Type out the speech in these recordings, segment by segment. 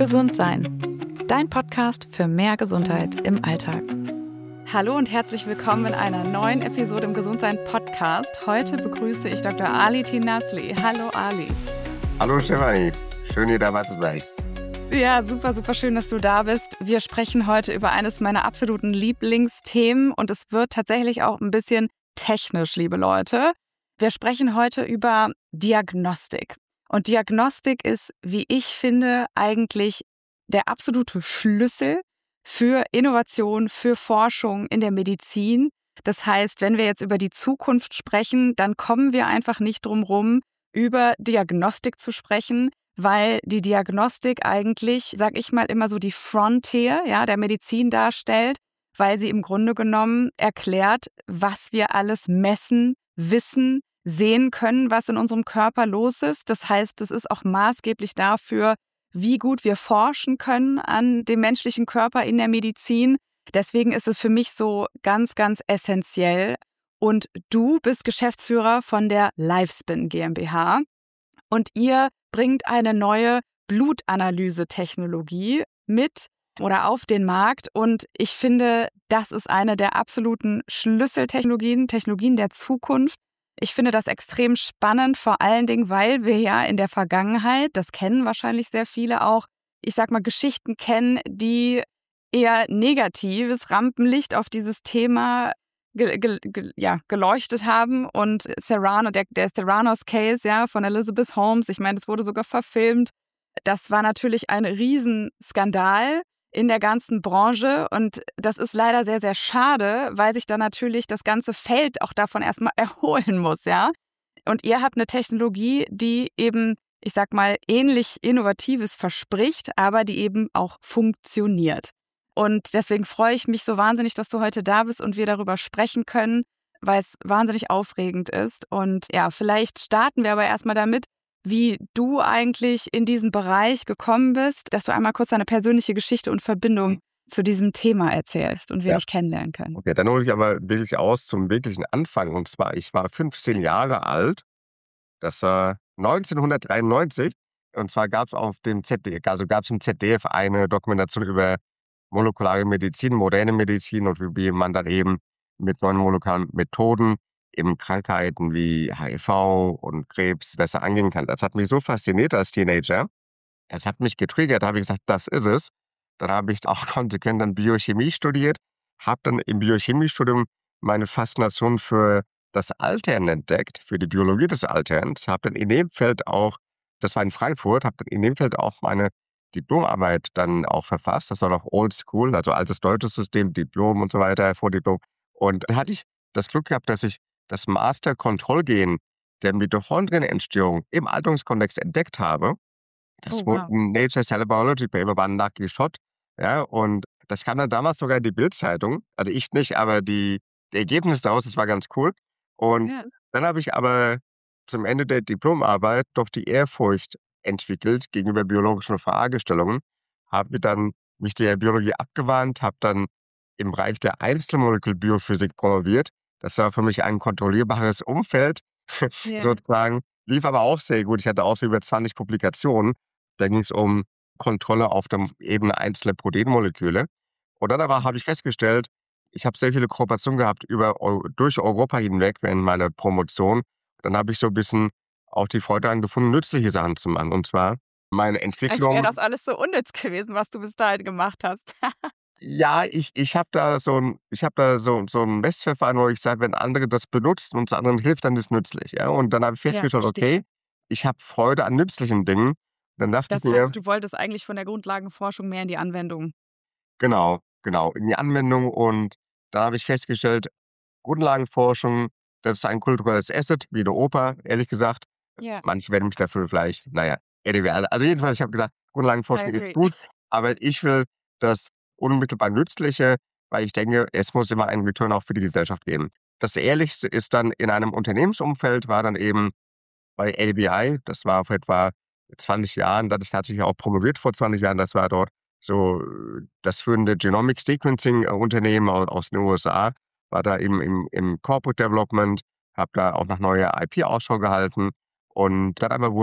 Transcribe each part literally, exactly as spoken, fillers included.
Gesund sein. Dein Podcast für mehr Gesundheit im Alltag. Hallo und herzlich willkommen in einer neuen Episode im Gesundsein Podcast. Heute begrüße ich Doktor Ali Tinasli. Hallo Ali. Hallo Stefanie, schön hier dabei zu sein. Ja, super, super schön, dass du da bist. Wir sprechen heute über eines meiner absoluten Lieblingsthemen und es wird tatsächlich auch ein bisschen technisch, liebe Leute. Wir sprechen heute über Diagnostik. Und Diagnostik ist, wie ich finde, eigentlich der absolute Schlüssel für Innovation, für Forschung in der Medizin. Das heißt, wenn wir jetzt über die Zukunft sprechen, dann kommen wir einfach nicht drum rum, über Diagnostik zu sprechen, weil die Diagnostik eigentlich, sag ich mal, immer so die Frontier, ja, der Medizin darstellt, weil sie im Grunde genommen erklärt, was wir alles messen, wissen, sehen können, was in unserem Körper los ist. Das heißt, es ist auch maßgeblich dafür, wie gut wir forschen können an dem menschlichen Körper in der Medizin. Deswegen ist es für mich so ganz, ganz essentiell. Und du bist Geschäftsführer von der Lifespin GmbH und ihr bringt eine neue Blutanalyse-Technologie mit oder auf den Markt. Und ich finde, das ist eine der absoluten Schlüsseltechnologien, Technologien der Zukunft. Ich finde das extrem spannend, vor allen Dingen, weil wir ja in der Vergangenheit, das kennen wahrscheinlich sehr viele auch, ich sag mal, Geschichten kennen, die eher negatives Rampenlicht auf dieses Thema ge- ge- ge- ja, geleuchtet haben. Und Theranos, der, der Theranos-Case ja, von Elizabeth Holmes, ich meine, das wurde sogar verfilmt. Das war natürlich ein Riesenskandal in der ganzen Branche und das ist leider sehr, sehr schade, weil sich dann natürlich das ganze Feld auch davon erstmal erholen muss, ja. Und ihr habt eine Technologie, die eben, ich sag mal, ähnlich Innovatives verspricht, aber die eben auch funktioniert. Und deswegen freue ich mich so wahnsinnig, dass du heute da bist und wir darüber sprechen können, weil es wahnsinnig aufregend ist. Und ja, vielleicht starten wir aber erstmal damit, wie du eigentlich in diesen Bereich gekommen bist, dass du einmal kurz deine persönliche Geschichte und Verbindung zu diesem Thema erzählst und wir Ja. dich kennenlernen können. Okay, dann hole ich aber wirklich aus zum wirklichen Anfang. Und zwar, ich war fünfzehn Jahre alt. Das war neunzehnhundertdreiundneunzig. Und zwar gab es auf dem Z D F, also gab es im Z D F eine Dokumentation über molekulare Medizin, moderne Medizin und wie man dann eben mit neuen molekularen Methoden eben Krankheiten wie H I V und Krebs besser angehen kann. Das hat mich so fasziniert als Teenager. Das hat mich getriggert, da habe ich gesagt, das ist es. Dann habe ich auch konsequent dann Biochemie studiert, habe dann im Biochemiestudium meine Faszination für das Altern entdeckt, für die Biologie des Alterns, habe dann in dem Feld auch, das war in Frankfurt, habe dann in dem Feld auch meine Diplomarbeit dann auch verfasst. Das war noch Old School, also altes deutsches System, Diplom und so weiter, Vordiplom. Und da hatte ich das Glück gehabt, dass ich das Master-Kontrollgen der Mitochondrienentstehung im Alterungskontext entdeckt habe. Das Oh, wurde wow. ein Nature Cell Biology Paper, war ein Lucky Shot. Ja, und das kam dann damals sogar in die Bild-Zeitung. Also ich nicht, aber die, die Ergebnisse daraus, das war ganz cool. Und Ja. dann habe ich aber zum Ende der Diplomarbeit doch die Ehrfurcht entwickelt gegenüber biologischen Fragestellungen, habe dann mich der Biologie abgewandt, habe dann im Bereich der Einzelmolekülbiophysik promoviert. Das war für mich ein kontrollierbares Umfeld, Ja. sozusagen. Lief aber auch sehr gut. Ich hatte auch so über zwanzig Publikationen. Da ging es um Kontrolle auf der Ebene einzelner Proteinmoleküle. Und dann aber habe ich festgestellt, ich habe sehr viele Kooperationen gehabt über, durch Europa hinweg während meiner Promotion. Dann habe ich so ein bisschen auch die Freude angefunden, nützliche Sachen zu machen. Und zwar meine Als Entwicklung. wäre das alles so unnütz gewesen, was du bis dahin gemacht hast. Ja, ich, ich habe da so ein, ich habe da so, so ein Messverfahren, wo ich sage, wenn andere das benutzen und es anderen hilft, dann ist es nützlich. Ja? Und dann habe ich Ja, festgestellt, verstehe. okay, ich habe Freude an nützlichen Dingen. Und dann dachte ich Das mir, heißt, du wolltest eigentlich von der Grundlagenforschung mehr in die Anwendung. genau, genau, in die Anwendung. Und dann habe ich festgestellt, Grundlagenforschung, das ist ein kulturelles Asset, wie der Oper, ehrlich gesagt. Ja, Manche werden mich dafür vielleicht, naja, egal. Also jedenfalls, ich habe gedacht, I Grundlagenforschung ist agree. gut, aber ich will das unmittelbar Nützliche, weil ich denke, es muss immer einen Return auch für die Gesellschaft geben. Das Ehrlichste ist dann in einem Unternehmensumfeld, war dann eben bei A B I, das war vor etwa zwanzig Jahren, das ist tatsächlich auch promoviert vor zwanzig Jahren, das war dort so äh, das führende Genomic Sequencing äh, Unternehmen aus, aus den U S A, war da eben im, im Corporate Development, habe da auch nach neuer I P Ausschau gehalten und dann aber wurde ich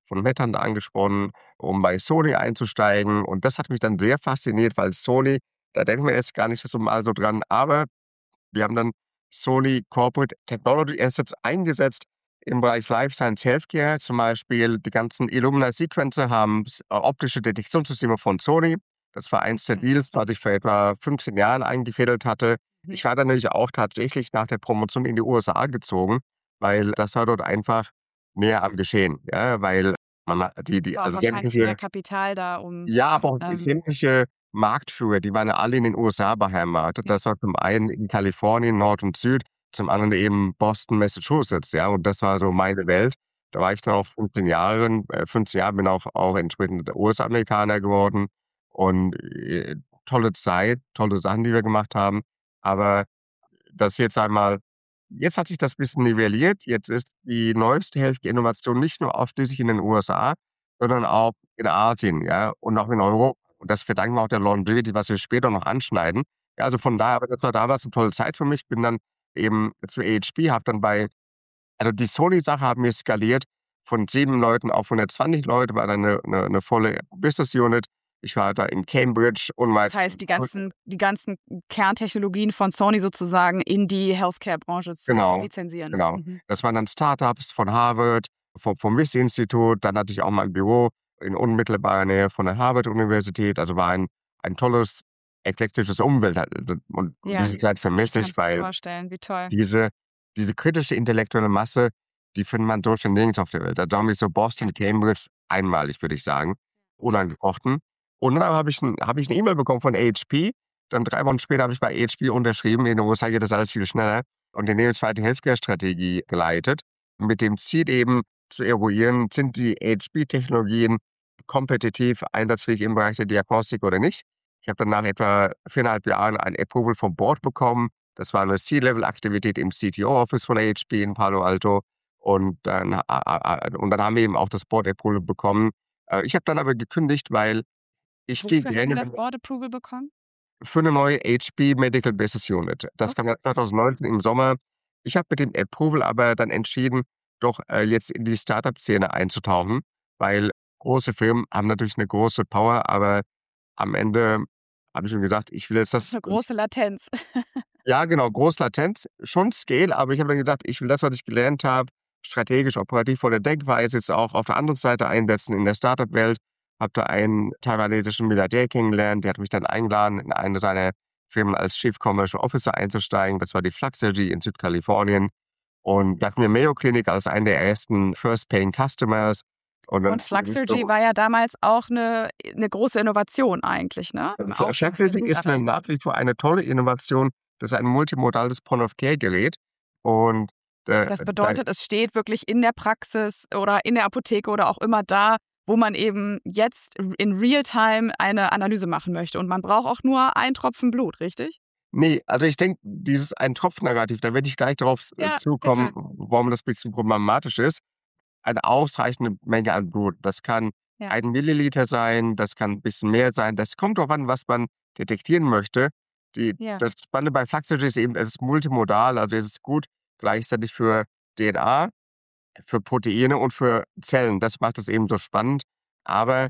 von Headhunter angesprochen, um bei Sony einzusteigen. Und das hat mich dann sehr fasziniert, weil Sony, da denken wir jetzt gar nicht so mal so dran, aber wir haben dann Sony Corporate Technology Assets eingesetzt im Bereich Life Science Healthcare. Zum Beispiel die ganzen Illumina Sequencer haben s- äh, optische Detektionssysteme von Sony. Das war eins der Deals, was ich vor etwa fünfzehn Jahren eingefädelt hatte. Mhm. Ich war dann nämlich auch tatsächlich nach der Promotion in die U S A gezogen, weil das war dort einfach näher am Geschehen. Ja, weil man hat die, die, War auch also wahrscheinlich mehr sämtliche, Kapital da, um ja, aber auch ähm, sämtliche Marktführer, die waren ja alle in den U S A beheimatet. ja, Das war zum einen in Kalifornien, Nord und Süd, zum anderen eben Boston, Massachusetts, ja, und das war so meine Welt. Da war ich dann auch fünfzehn Jahren, äh, fünfzehn Jahre, bin auch auch entsprechend U S-Amerikaner geworden und, äh, tolle Zeit, tolle Sachen, die wir gemacht haben. Aber das jetzt einmal jetzt hat sich das bisschen nivelliert. Jetzt ist die neueste Healthcare-Innovation nicht nur ausschließlich in den U S A, sondern auch in Asien, ja, und auch in Europa. Und das verdanken wir auch der Longevity, was wir später noch anschneiden. Ja, also von daher, aber das war damals 'ne tolle Zeit für mich. Bin dann eben zu A H P, habe dann bei also die Sony-Sache haben wir skaliert von sieben Leuten auf hundertzwanzig Leute, war dann 'ne 'ne 'ne volle Business Unit. Ich war da in Cambridge das unweit heißt, die ganzen die ganzen Kerntechnologien von Sony sozusagen in die Healthcare-Branche zu Genau, lizenzieren. genau. Mhm. Das waren dann Startups von Harvard, vom vom Wyss-Institut. Dann hatte ich auch mal 'n Büro in unmittelbarer Nähe von der Harvard-Universität. Also, war ein ein tolles, eklektisches Umfeld halt. Und Ja, diese Zeit ich vermisse kann ich, es mir weil vorstellen, wie toll. diese diese kritische intellektuelle Masse, die findet man so schon nirgends auf der Welt. Da haben wir so Ja. Boston, Cambridge einmalig, würde ich sagen, unangefochten. Und dann habe ich 'n habe ich 'ne E-Mail bekommen von A H P. Dann drei Wochen später habe ich bei A H P unterschrieben. In den U S A geht das alles viel schneller und die unternehmensweite Healthcare-Strategie geleitet, mit dem Ziel eben zu eruieren, sind die A H P-Technologien kompetitiv einsatzfähig im Bereich der Diagnostik oder nicht. Ich habe dann nach etwa viereinhalb Jahren ein Approval vom Board bekommen. Das war 'ne C-Level-Aktivität im C T O-Office von A H P in Palo Alto. Und dann a a a und dann haben wir eben auch das Board Approval bekommen. Äh, ich habe dann aber gekündigt, weil ich gehe Wofür habt ihr gerne das Board Approval bekommen? für 'ne neue H P Medical Business Unit. Das kam ja Okay. zwanzig neunzehn im Sommer. Ich habe mit dem Approval aber dann entschieden, doch, äh, jetzt in die Start-up-Szene einzutauchen, weil große Firmen haben natürlich 'ne große Power, aber am Ende habe ich mir gesagt, ich will jetzt Auch das 'ne große Latenz. ja, genau, Großlatenz, schon Scale, aber ich habe dann gesagt, ich will das, was ich gelernt habe, strategisch, operativ von der Denkweise jetzt auch auf der anderen Seite einsetzen in der Startup-Welt. Habe da einen taiwanesischen Milliardär kennengelernt, der hat mich dann eingeladen, in eine seiner Firmen als Chief Commercial Officer einzusteigen. Das war die Fluxergy in Südkalifornien. Und da hatten wir Mayo Clinic als einen der ersten First Paying Customers. Und dann Und Fluxergy war ja damals auch 'ne 'ne große Innovation eigentlich, ne? Im also, Aufstieg Fluxergy der ist 'ne Startup. nach wie vor eine tolle Innovation. Das ist ein multimodales Point-of-Care-Gerät und, äh, Das da bedeutet, es steht wirklich in der Praxis oder in der Apotheke oder auch immer da, wo man eben jetzt r in Realtime eine Analyse machen möchte. Und man braucht auch nur einen Tropfen Blut, richtig? ne, also ich denke, dieses Ein-Tropfen-Narrativ, da werde ich gleich drauf, äh, Ja, zukommen, bitte. warum das bisschen problematisch ist. Eine ausreichende Menge an Blut. Das kann Ja, ein Milliliter sein, das kann 'n bisschen mehr sein. Das kommt drauf an, was man detektieren möchte. Die ja. Das Spannende bei Fluxergy ist eben, es ist multimodal, also es ist gut gleichzeitig für D N A, für Proteine und für Zellen. Das macht es eben so spannend. Aber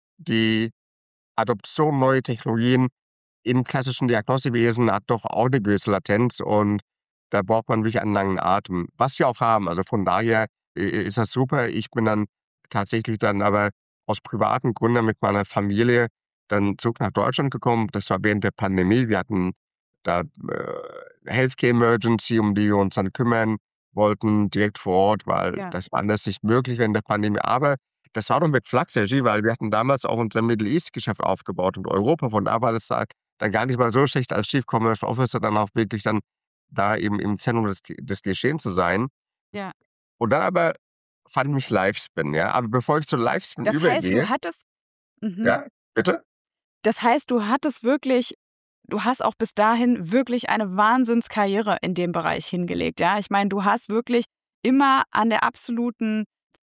die Adoption neuer Technologien im klassischen Diagnostikwesen hat doch auch 'ne gewisse Latenz und da braucht man wirklich einen langen Atem, was wir auch haben. Also, von daher i ist das super. Ich bin dann tatsächlich dann aber aus privaten Gründen mit meiner Familie dann zurück nach Deutschland gekommen. Das war während der Pandemie. Wir hatten da, äh, Healthcare Emergency, um die wir uns dann kümmern wollten, direkt vor Ort, weil Ja. das war anders nicht möglich während der Pandemie. Aber das war doch mit Fluxergy, weil wir hatten damals auch unser Middle East Geschäft aufgebaut und Europa. Von da war das da dann gar nicht mal so schlecht, als Chief Commercial Officer dann auch wirklich dann da eben im Zentrum des Ge des Geschehens zu sein. Ja. Und dann aber fand mich Livespin, ja? Aber bevor ich zu Livespin Das heißt, du übergehe hattest mhm. ja, bitte? Das heißt, du hattest wirklich du hast auch bis dahin wirklich eine Wahnsinnskarriere in dem Bereich hingelegt, ja? Ich meine, du hast wirklich immer an der absoluten,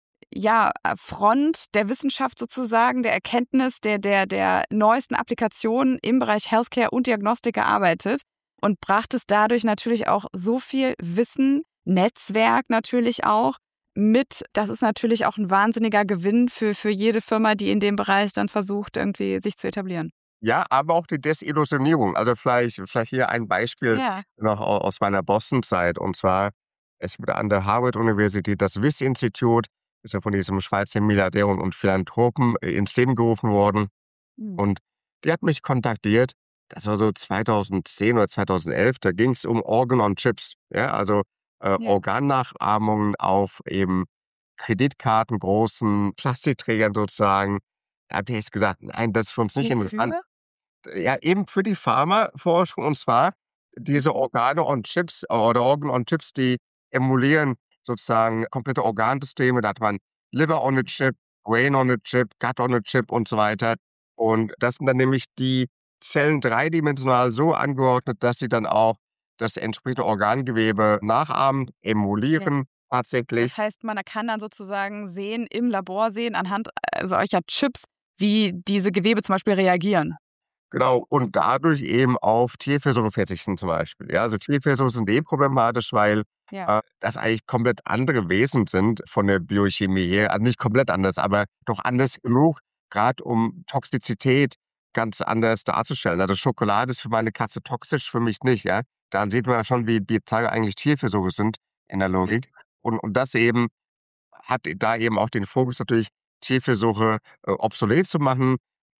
ja, äh, Front der Wissenschaft sozusagen, der Erkenntnis, der der der neuesten Applikationen im Bereich Healthcare und Diagnostik gearbeitet und brachtest dadurch natürlich auch so viel Wissen, Netzwerk natürlich auch mit. Das ist natürlich auch ein wahnsinniger Gewinn für, für jede Firma, die in dem Bereich dann versucht, irgendwie sich zu etablieren. Ja, aber auch die Desillusionierung. Also vielleicht vielleicht hier ein Beispiel Ja. noch au aus meiner Boston-Zeit. Und zwar, es wurde an der Harvard-Universität das Wyss-Institut, ist ja von diesem Schweizer Milliardär und und Philanthropen, äh, ins Leben gerufen worden. Mhm. Und die hat mich kontaktiert, das war so zweitausendzehn oder zweitausendelf, da ging es um Organ on Chips, ja, also, äh, Ja. Organnachahmungen auf eben Kreditkarten, großen Plastikträgern sozusagen. Da habe ich jetzt gesagt: „Nein, das ist für uns nicht interessant." Wofür? Ja, eben für die Pharmaforschung, und zwar diese Organe on Chips oder Organ on Chips, die emulieren sozusagen komplette Organsysteme. Da hat man Liver on a Chip, Brain on a Chip, Gut on a Chip und so weiter. Und das sind dann nämlich die Zellen dreidimensional so angeordnet, dass sie dann auch das entsprechende Organgewebe nachahmen, Ja. emulieren tatsächlich. Das heißt, man kann dann sozusagen sehen, im Labor sehen, anhand äh, solcher Chips, wie diese Gewebe zum Beispiel reagieren. Genau, und dadurch eben auf Tierversuche verzichten zum Beispiel. Ja, also Tierversuche sind eh problematisch, weil, Ja. äh, das eigentlich komplett andere Wesen sind von der Biochemie her. Also nicht komplett anders, aber doch anders genug, gerade um Toxizität ganz anders darzustellen. Also Schokolade ist für meine Katze toxisch, für mich nicht, ja. Daran sieht man ja schon, wie bizarr eigentlich Tierversuche sind in der Ja. Logik. Und und das eben hat da eben auch den Fokus natürlich, Tierversuche, äh, obsolet zu machen.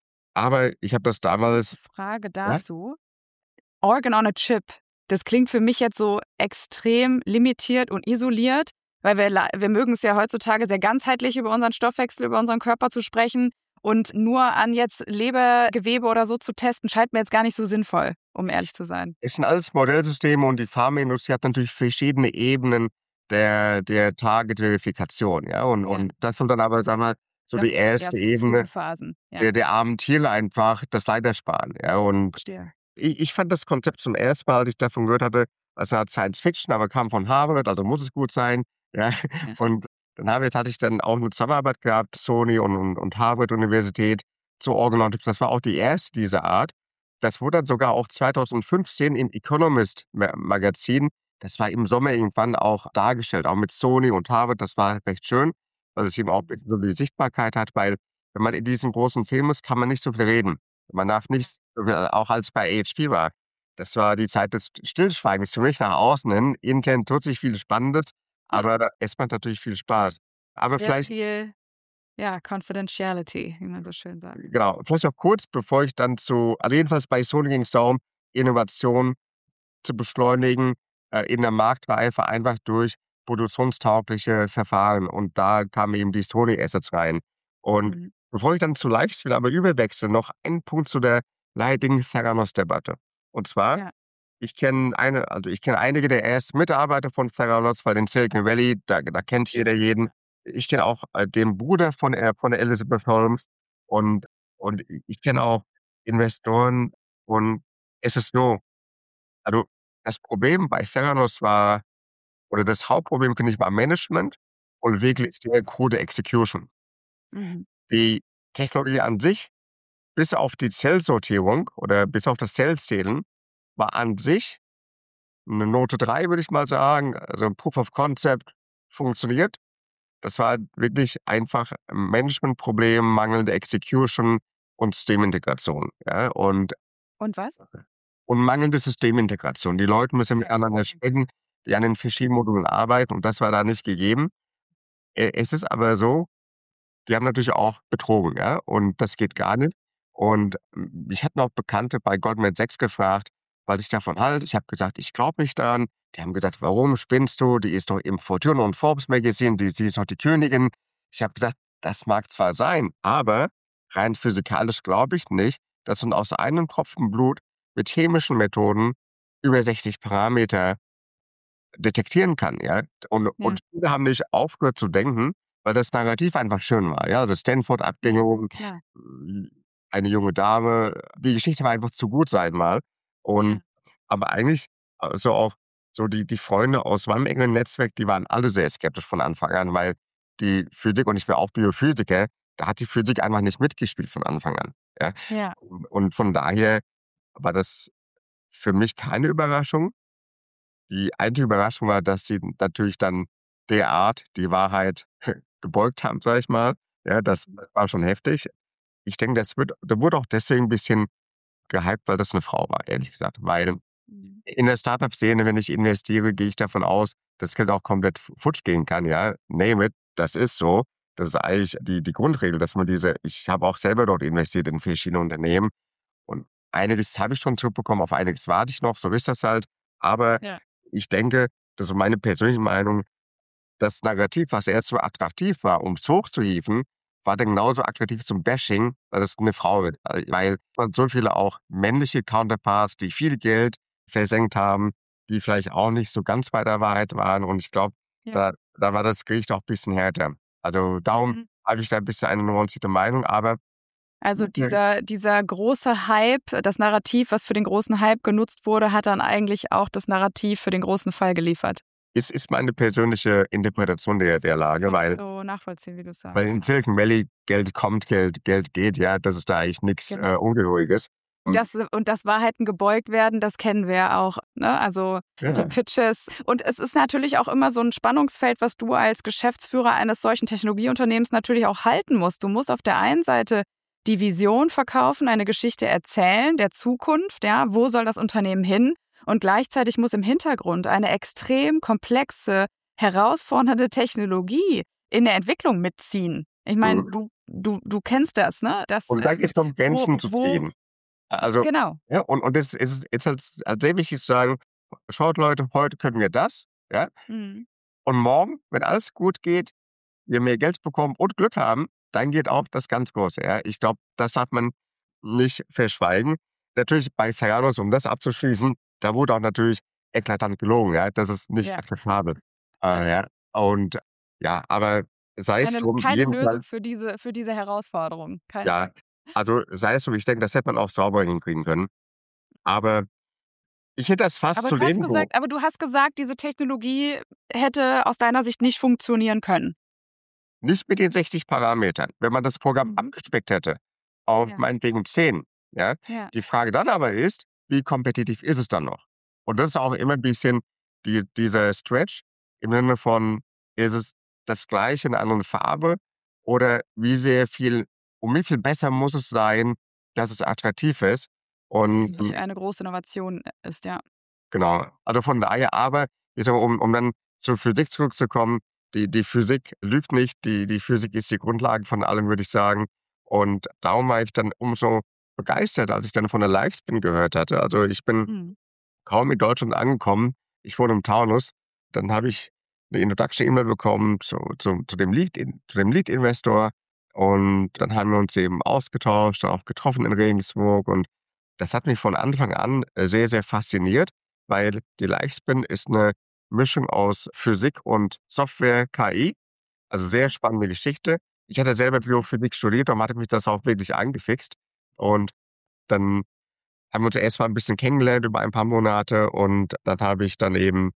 Aber ich habe das damals. Kurze Frage Ja? dazu. Organ on a Chip, das klingt für mich jetzt so extrem limitiert und isoliert, weil wir, la- wir mögen es ja heutzutage sehr ganzheitlich über unseren Stoffwechsel, über unseren Körper zu sprechen. Und nur an jetzt Lebergewebe oder so zu testen, scheint mir jetzt gar nicht so sinnvoll, um ehrlich zu sein. Es sind alles Modellsysteme und die Pharmaindustrie hat natürlich verschiedene Ebenen der der Target-Verifikation, ja? Und Ja. und das soll dann aber, sagen wir, so Das die ja erste frühe Ebene Phasen. Ja, der der armen Tiere einfach das Leid ersparen, ja? Und verstehe. i ich fand das Konzept zum ersten Mal, als ich davon gehört hatte, als 'ne Art Science Fiction, aber kam von Harvard, also muss es gut sein, ja? Ja. Und dann habe ich hatte ich dann auch 'ne Zusammenarbeit gehabt, Sony und und und Harvard-Universität zu Organotics. Das war auch die erste dieser Art. Das wurde dann sogar auch zweitausendfünfzehn im Economist Ma Magazin, das war im Sommer irgendwann, auch dargestellt, auch mit Sony und Harvard. Das war recht schön, weil es eben auch 'n bisschen so die Sichtbarkeit hat, weil wenn man in diesem großen Film ist, kann man nicht so viel reden. Man darf nicht, äh, auch als bei H P war. Das war die Zeit des Stillschweigens für mich nach außen hin. Intern tut sich viel Spannendes, aber es macht natürlich viel Spaß. Aber Sehr vielleicht viel, ja, Confidentiality, wie man so schön sagt. genau, vielleicht auch kurz, bevor ich dann zu also jedenfalls bei Sony ging's darum, Innovation zu beschleunigen, äh, in der Marktreife einfach durch produktionstaugliche Verfahren. Und da kamen eben die Sony Assets rein. Und Mhm. bevor ich dann zu Livestream aber überwechsle, noch ein Punkt zu der leidigen Theranos-Debatte. Und zwar, Ja. ich kenne eine also ich kenne einige der ersten Mitarbeiter von Theranos, weil in Silicon Valley, da da kennt jeder jeden. Ich kenne auch, äh, den Bruder von äh, von der Elizabeth Holmes, und und ich kenne auch Investoren, und es ist so, also, das Problem bei Theranos war, oder das Hauptproblem, finde ich, war Management und wirklich sehr krude Execution. Mhm. Die Technologie an sich, bis auf die Zellsortierung oder bis auf das Zellzählen, war an sich 'ne Note drei, würde ich mal sagen. Also, Proof of Concept funktioniert. Das war wirklich einfach 'n Managementproblem, mangelnde Execution und Systemintegration, ja? Und Und was? und mangelnde Systemintegration. Die Leute müssen Ja. miteinander sprechen, die an den verschiedenen Modulen arbeiten, und das war da nicht gegeben. Äh, es ist aber so, die haben natürlich auch betrogen, ja, und das geht gar nicht. Und, hm, mich hatten auch Bekannte bei Goldman Sachs gefragt, was ich davon halte. Ich habe gesagt: „Ich glaube nicht daran." Die haben gesagt: „Warum spinnst du? Die ist doch im Fortune und Forbes Magazine, die sie ist doch die Königin." Ich habe gesagt: „Das mag zwar sein, aber rein physikalisch glaube ich nicht, dass man aus einem Tropfen Blut mit chemischen Methoden über sechzig Parameter detektieren kann, ja?" Und Ja. und viele haben nicht aufgehört zu denken, weil das Narrativ einfach schön war, ja? Also, Ja, Stanford-Abgängerung, klar. hm, eine junge Dame. Die Geschichte war einfach zu gut, sage ich mal. Und Ja. aber eigentlich, also auch so die die Freunde aus meinem engen Netzwerk, die waren alle sehr skeptisch von Anfang an, weil die Physik, und ich bin auch Biophysiker, da hat die Physik einfach nicht mitgespielt von Anfang an, ja? Ja. Und von daher war das für mich keine Überraschung. Die einzige Überraschung war, dass sie natürlich dann derart die Wahrheit gebeugt haben, sage ich mal. Ja, das war schon heftig. Ich denke, das wird da wurde auch deswegen 'n bisschen gehypt, weil das 'ne Frau war, ehrlich gesagt. Weil Mhm. in der Start-up-Szene, wenn ich investiere, gehe ich davon aus, dass Geld auch komplett f futsch gehen kann, ja. Name it, das ist so. Das ist eigentlich die die Grundregel, dass man diese ich habe auch selber dort investiert in verschiedene Unternehmen und einiges habe ich schon zurückbekommen, auf einiges warte ich noch, so ist das halt. Aber Ja. ich denke, das ist meine persönliche Meinung, das Narrativ, was erst so attraktiv war, um's hochzuhieven, war dann genauso attraktiv zum Bashing, weil es 'ne Frau wird. Weil weil man so viele auch männliche Counterparts, die viel Geld versenkt haben, die vielleicht auch nicht so ganz bei der Wahrheit waren und ich glaube, Ja. da da war das Gericht auch bisschen härter. Also, darum Mhm. habe ich da 'n bisschen eine nuancierte Meinung, aber Also, dieser dieser große Hype, das Narrativ, was für den großen Hype genutzt wurde, hat dann eigentlich auch das Narrativ für den großen Fall geliefert. Es ist meine persönliche Interpretation der der Lage, Kann ich weil so nachvollziehen, wie du's weil sagst, in ja. Silicon Valley Geld kommt, Geld Geld geht, ja, dass es da eigentlich nix, äh, Genau. Ungehöriges. Und Das und das Wahrheiten gebeugt werden, das kennen wir ja auch, ne? Also, die Ja. Pitches. Und es ist natürlich auch immer so 'n Spannungsfeld, was du als Geschäftsführer eines solchen Technologieunternehmens natürlich auch halten musst. Du musst auf der einen Seite die Vision verkaufen, eine Geschichte erzählen der Zukunft, ja? Wo soll das Unternehmen hin? Und gleichzeitig muss im Hintergrund eine extrem komplexe, herausfordernde Technologie in der Entwicklung mitziehen. Ich meine, Mhm. du du du kennst das, ne? Das, Und da ähm geht's darum, wo Grenzen zu wo ziehen. Also Genau. ja, und und das ist ist halt s sehr wichtig zu sagen: „Schaut Leute, heute können wir das, ja? Mhm. Und morgen, wenn alles gut geht, wir mehr Geld bekommen und Glück haben, dann geht auch das ganz Große“, ja? Ich glaube, das darf man nicht verschweigen. Natürlich bei Theranos, um das abzuschließen, da wurde auch natürlich eklatant gelogen, ja? Das ist nicht Ja. akzeptabel. Äh, ja, und ja, aber sei es Keine drum, keine Lösung jedenfalls für diese für diese Herausforderung. Keine. Ja, also sei es drum, ich denke, das hätte man auch sauber hinkriegen können. Aber ich hätte das fast Aber zu du hast Leben geho gesagt aber du hast gesagt, diese Technologie hätte aus deiner Sicht nicht funktionieren können. Nicht mit den sechzig Parametern. Wenn man das Programm Mhm. abgespeckt hätte auf Ja. meinetwegen zehn, ja? Ja. Die Frage dann aber ist, wie kompetitiv ist es dann noch? Und das ist auch immer 'n bisschen die dieser Stretch im Sinne von, ist es das Gleiche in 'ner anderen Farbe oder wie sehr viel um wie viel besser muss es sein, dass es attraktiv ist? Dass es Und, wirklich hm eine große Innovation ist, ja. Genau. Also von daher aber, ich sage mal, um um dann zur Physik zurückzukommen, die die Physik lügt nicht, die die Physik ist die Grundlage von allem, würde ich sagen. Und darum war ich dann umso begeisterter, als ich dann von der Livespin gehört hatte. Also, ich bin Mhm. kaum in Deutschland angekommen. Ich wohne im Taunus. Dann habe ich 'ne Introduction-E-Mail bekommen zu zum zu dem Lead in zu dem Lead-Investor und dann haben wir uns eben ausgetauscht, dann auch getroffen in Regensburg und das hat mich von Anfang an, äh, sehr, sehr fasziniert, weil die Livespin ist 'ne Mischung aus Physik und Software, K I, also sehr spannende Geschichte. Ich hatte selber Biophysik studiert, darum hatte mich das auch wirklich angefixt. Und dann haben wir uns erst mal 'n bisschen kennengelernt über ein paar Monate und dann habe ich dann eben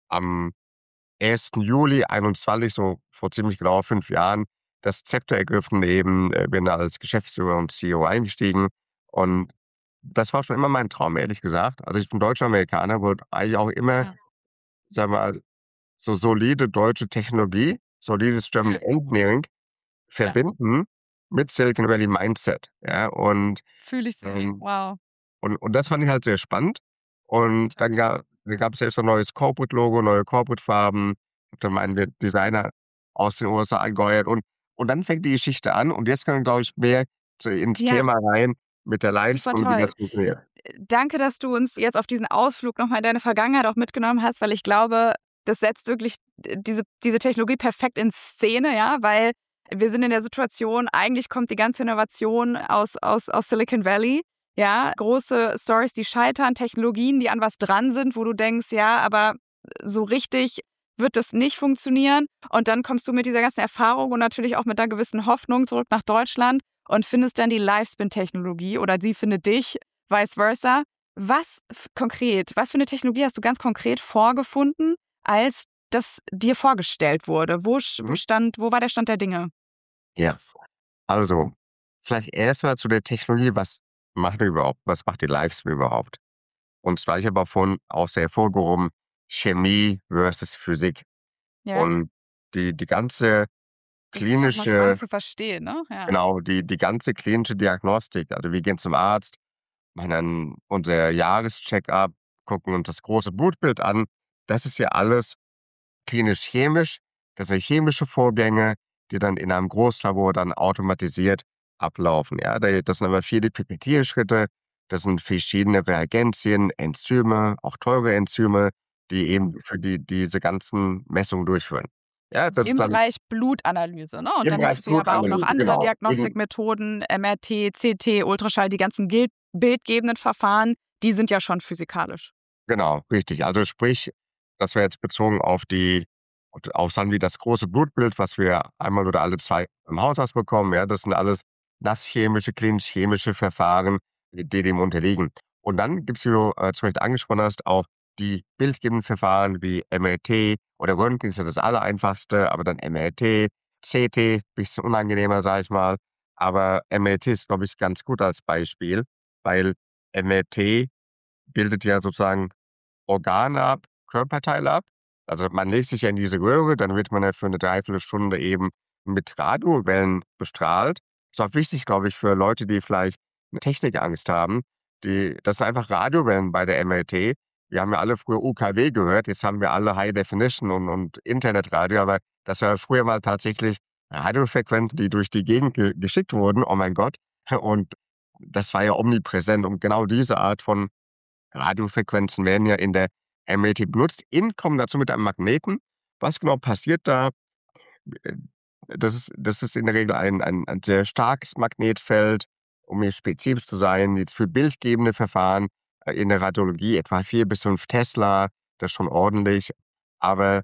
am ersten Juli einundzwanzig, so vor ziemlich genau fünf Jahren, das Zepter ergriffen eben, äh, bin da als Geschäftsführer und C E O eingestiegen. Und das war schon immer mein Traum, ehrlich gesagt. Also, ich bin Deutsch-Amerikaner, wollte eigentlich auch immer, Ja. sage mal, so solide deutsche Technologie, solides German Ja. Engineering Ja. verbinden mit Silicon Valley Mindset, ja? Und, Fühle ich sehr. ähm, Wow. und und das fand ich halt sehr spannend. Und dann Toll. ga dann gab's selbst 'n neues Corporate-Logo, neue Corporate-Farben. Habe dann meinen wir Designer aus den U S A angeheuert und und dann fängt die Geschichte an und jetzt können wir, glaube ich, mehr zu ins Ja. Thema rein mit der Super Livespin und wie toll. das funktioniert. Äh, danke, dass du uns jetzt auf diesen Ausflug noch mal in deine Vergangenheit auch mitgenommen hast, weil ich glaube, das setzt wirklich d diese diese Technologie perfekt in Szene, ja? Weil wir sind in der Situation, eigentlich kommt die ganze Innovation aus aus aus Silicon Valley, ja? Große Storys, die scheitern, Technologien, die an was dran sind, wo du denkst: „Ja, aber so richtig wird das nicht funktionieren.“ Und dann kommst du mit dieser ganzen Erfahrung und natürlich auch mit 'ner gewissen Hoffnung zurück nach Deutschland und findest dann die Livespin-Technologie oder sie findet dich, vice versa. Was f konkret was für 'ne Technologie hast du ganz konkret vorgefunden, als das dir vorgestellt wurde? Wo sch wo Mhm. stand wo war der Stand der Dinge? Ja. Also, vielleicht erst mal zu der Technologie. Was machen wir überhaupt? Was macht die Livespin überhaupt? Und zwar, ich habe auch vorhin auch sehr hervorgehoben, Chemie versus Physik. Ja. Und die die ganze Das ist halt mal spannend klinische zu verstehen, ne? Ja. genau, die die ganze klinische Diagnostik, also wir gehen zum Arzt, machen dann unser Jahrescheck-up, gucken uns das große Blutbild an. Das ist ja alles klinisch-chemisch. Das sind chemische Vorgänge, die dann in einem Großlabor dann automatisiert ablaufen, ja. Da das sind aber viele Pipetierschritte, das sind verschiedene Reagenzien, Enzyme, auch teure Enzyme, die eben für die diese ganzen Messungen durchführen. Ja, das ist Im dann Bereich Blutanalyse, ne? Und im dann Bereich hättest du ja aber auch noch Blutanalyse, andere genau. Irgend Diagnostikmethoden, M R T, C T, Ultraschall, die ganzen gil bildgebenden Verfahren, die sind ja schon physikalisch. Genau, richtig. Also sprich, das wäre jetzt bezogen auf die auf dann wie das große Blutbild, was wir einmal oder alle zwei im Hausarzt bekommen, ja, das sind alles nasschemische, klinisch-chemische Verfahren, die die dem unterliegen. Und dann gibt's, wie du, äh, zu Recht angesprochen hast, auch die bildgebenden Verfahren wie M R T oder Röntgen ist ja das Allereinfachste, aber dann M R T, C T, bisschen unangenehmer, sage ich mal. Aber M R T ist, glaube ich, ganz gut als Beispiel, weil M R T bildet ja sozusagen Organe ab, Körperteile ab. Also, man legt sich ja in diese Röhre, dann wird man ja für eine Dreiviertelstunde eben mit Radiowellen bestrahlt. Ist auch wichtig, glaube ich, für Leute, die vielleicht 'ne Technikangst haben. Die das sind einfach Radiowellen bei der M R T. Wir haben ja alle früher U K W gehört, jetzt haben wir alle High Definition und und Internetradio, aber das war früher mal tatsächlich Radiofrequenzen, die durch die Gegend ge geschickt wurden. Oh mein Gott. Und das war ja omnipräsent und genau diese Art von Radiofrequenzen werden ja in der M R T benutzt, in Kombination mit einem Magneten. Was genau passiert da? Äh, das ist das ist in der Regel ein ein ein sehr starkes Magnetfeld, um hier spezifisch zu sein, jetzt für bildgebende Verfahren, äh, in der Radiologie etwa vier bis fünf Tesla, das ist schon ordentlich, aber,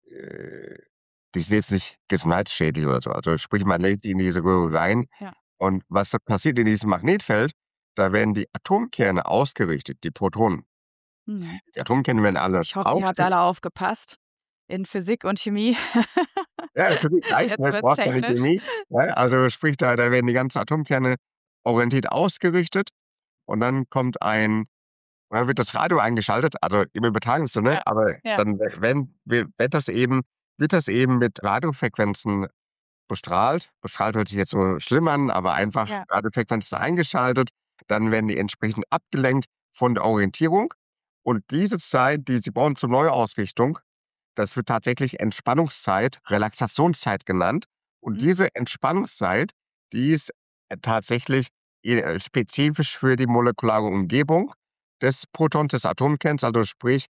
äh, die sind jetzt nicht gesundheitsschädlich oder so. Also, sprich, man legt die in diese Röhre rein Ja. und was da passiert in diesem Magnetfeld, da werden die Atomkerne ausgerichtet, die Protonen. Mhm. Die Atomkerne werden alle Ich hoffe, ihr habt aufge alle aufgepasst in Physik und Chemie. ja, Physik reicht, Jetzt ne, wird's brauchst keine technisch. Chemie, ne? Also, sprich, da da werden die ganzen Atomkerne orientiert ausgerichtet und dann kommt ein und dann wird das Radio eingeschaltet, also im übertragenen Sinne, Ja, aber ja, dann we wenn wi wird das eben wird das eben mit Radiofrequenzen bestrahlt. Bestrahlt hört sich jetzt so schlimm an, aber einfach ja. Radiofrequenzen eingeschaltet, dann werden die entsprechend abgelenkt von der Orientierung und diese Zeit, die sie brauchen zur Neuausrichtung, das wird tatsächlich Entspannungszeit, Relaxationszeit genannt. Und Mhm. diese Entspannungszeit, die ist äh, tatsächlich äh, spezifisch für die molekulare Umgebung des Protons, des Atomkerns, also sprich,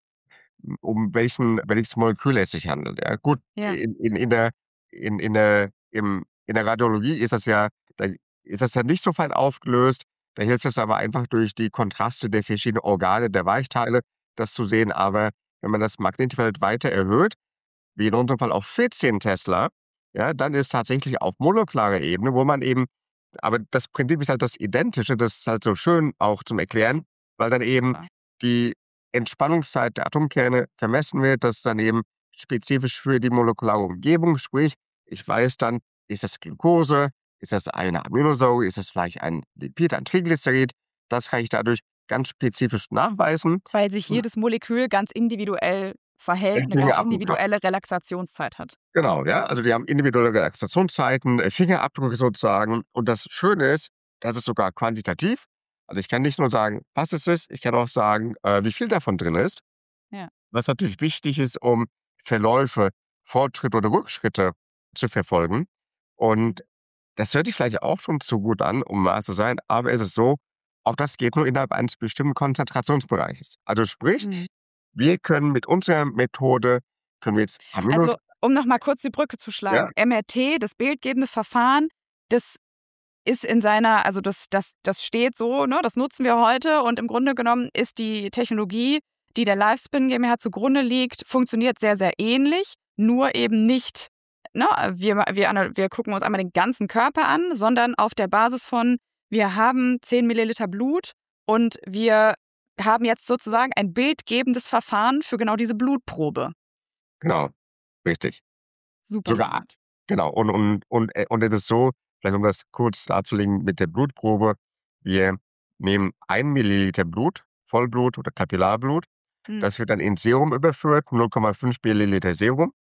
um welchen welches Molekül es sich handelt, ja. Gut, Ja. in in in der in in der im in der Radiologie ist das ja da ist das ja nicht so fein aufgelöst. Da hilft es aber einfach durch die Kontraste der verschiedenen Organe, der Weichteile, das zu sehen. Aber wenn man das Magnetfeld weiter erhöht, wie in unserem Fall auf vierzehn Tesla, ja, dann ist tatsächlich auf molekularer Ebene, wo man eben aber das Prinzip ist halt das Identische, das ist halt so schön auch zum Erklären, weil dann eben Super. die Entspannungszeit der Atomkerne vermessen wird. Das ist dann eben spezifisch für die molekulare Umgebung. Sprich, ich weiß dann, ist das Glucose, ist das eine Aminosäure, ist das vielleicht ein Lipid, ein Triglycerid? Das kann ich dadurch ganz spezifisch nachweisen Weil sich und jedes Molekül ganz individuell verhält, 'ne ganz Fingerabdruck habe. individuelle Relaxationszeit hat. Genau, ja. Also, die haben individuelle Relaxationszeiten, äh, Fingerabdrücke sozusagen. Und das Schöne ist, das ist sogar quantitativ. Also, ich kann nicht nur sagen, was es ist, ich kann auch sagen, äh, wie viel davon drin ist. Ja. Was natürlich wichtig ist, um Verläufe, Fortschritte oder Rückschritte zu verfolgen. Und das hört sich vielleicht auch schon zu gut an, um wahr zu sein, aber es ist so, auch das geht nur innerhalb eines bestimmten Konzentrationsbereiches. Also sprich, Mhm. wir können mit unserer Methode können wir jetzt Aminos Also, um noch mal kurz die Brücke zu ja, schlagen. M R T, das bildgebende Verfahren, das ist in seiner also, das das das steht so, ne, das nutzen wir heute und im Grunde genommen ist die Technologie, die der Lifespin GmbH zugrunde liegt, funktioniert sehr, sehr ähnlich, nur eben nicht, ne, wir wir ana wir gucken uns einmal den ganzen Körper an, sondern auf der Basis von, wir haben zehn Milliliter Blut und wir haben jetzt sozusagen ein bildgebendes Verfahren für genau diese Blutprobe. genau, richtig. Super Sogar spannend. genau. Und und und, äh, und es ist so, vielleicht um das kurz darzulegen mit der Blutprobe, wir nehmen ein Milliliter Blut, Vollblut oder Kapillarblut. Mhm. Das wird dann ins Serum überführt, null Komma fünf Milliliter Serum.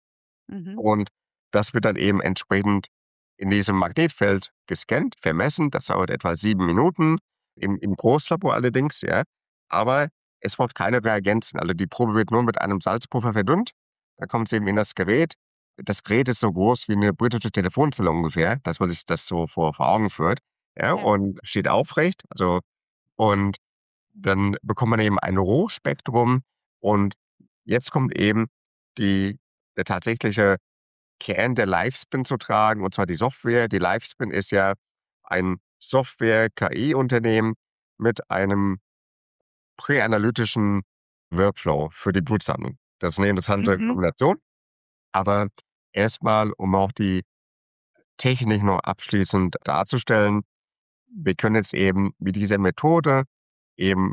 Mhm. Und das wird dann eben entsprechend in diesem Magnetfeld gescannt, vermessen. Das dauert etwa sieben Minuten, im, im Großlabor allerdings, ja. Aber es braucht keine Reagenzen. Also die Probe wird nur mit einem Salzpuffer verdünnt. Dann kommt es eben in das Gerät. Das Gerät ist so groß wie eine britische Telefonzelle ungefähr, dass man sich das so vor, vor Augen führt. Ja, Ja. und steht aufrecht. Also, und dann bekommt man eben ein Rohspektrum. Und jetzt kommt eben die, der tatsächliche Kern der Livespin zu tragen, und zwar die Software. Die Livespin ist ja ein Software-K I-Unternehmen mit einem präanalytischen Workflow für die Blutsammlung. Das ist eine interessante Mhm. Kombination. Aber erstmal, um auch die Technik noch abschließend darzustellen, wir können jetzt eben mit dieser Methode eben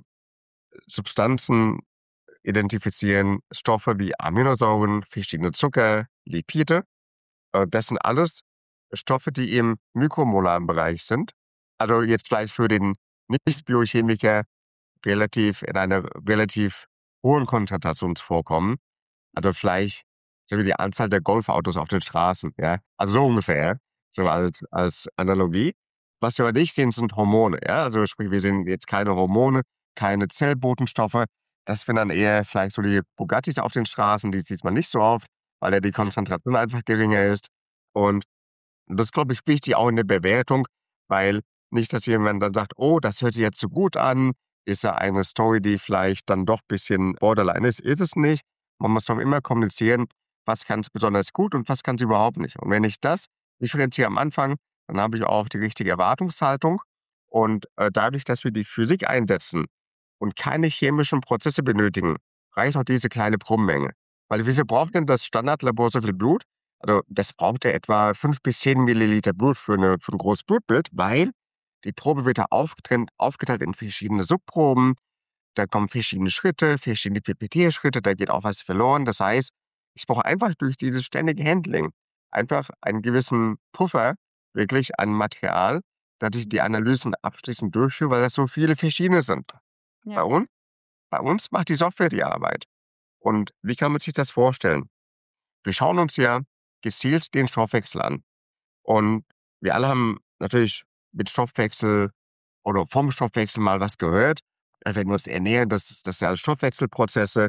Substanzen identifizieren, Stoffe wie Aminosäuren, verschiedene Zucker, Lipide. Äh, das sind alles Stoffe, die im mikromolaren Bereich sind. Also jetzt vielleicht für den Nicht-Biochemiker relativ in einer relativ hohen Konzentration vorkommen. Also vielleicht so wie die Anzahl der Golfautos auf den Straßen, ja. Also so ungefähr, so als, als Analogie. Was wir aber nicht sehen, sind Hormone, ja. Also sprich, wir sehen jetzt keine Hormone, keine Zellbotenstoffe. Das sind dann eher vielleicht so die Bugattis auf den Straßen, die sieht man nicht so oft, weil ja die Ja. Konzentration einfach geringer ist. Und das ist, glaube ich, wichtig auch in der Bewertung, weil nicht, dass jemand dann sagt, oh, das hört sich jetzt so gut an, ist ja eine Story, die vielleicht dann doch ein bisschen borderline ist. Ist es nicht. Man muss doch immer kommunizieren, was kann es besonders gut und was kann es überhaupt nicht. Und wenn ich das differenziere am Anfang, dann habe ich auch die richtige Erwartungshaltung. Und äh, dadurch, dass wir die Physik einsetzen und keine chemischen Prozesse benötigen, reicht auch diese kleine Probenmenge. Weil wieso braucht denn das Standardlabor so viel Blut? Also das braucht ja etwa fünf bis zehn Milliliter Blut für, eine, für ein großes Blutbild, weil die Probe wird da aufgetrennt, aufgeteilt in verschiedene Subproben. Da kommen verschiedene Schritte, verschiedene P P T-Schritte, da geht auch was verloren. Das heißt, ich brauche einfach durch dieses ständige Handling einfach einen gewissen Puffer wirklich an Material, dass ich die Analysen abschließend durchführe, weil das so viele verschiedene sind. Bei Ja. uns, bei uns macht die Software die Arbeit. Und wie kann man sich das vorstellen? Wir schauen uns ja gezielt den Stoffwechsel an. Und wir alle haben natürlich mit Stoffwechsel oder vom Stoffwechsel mal was gehört. Äh, Wenn wir uns ernähren, das, ist- das sind alles Stoffwechselprozesse.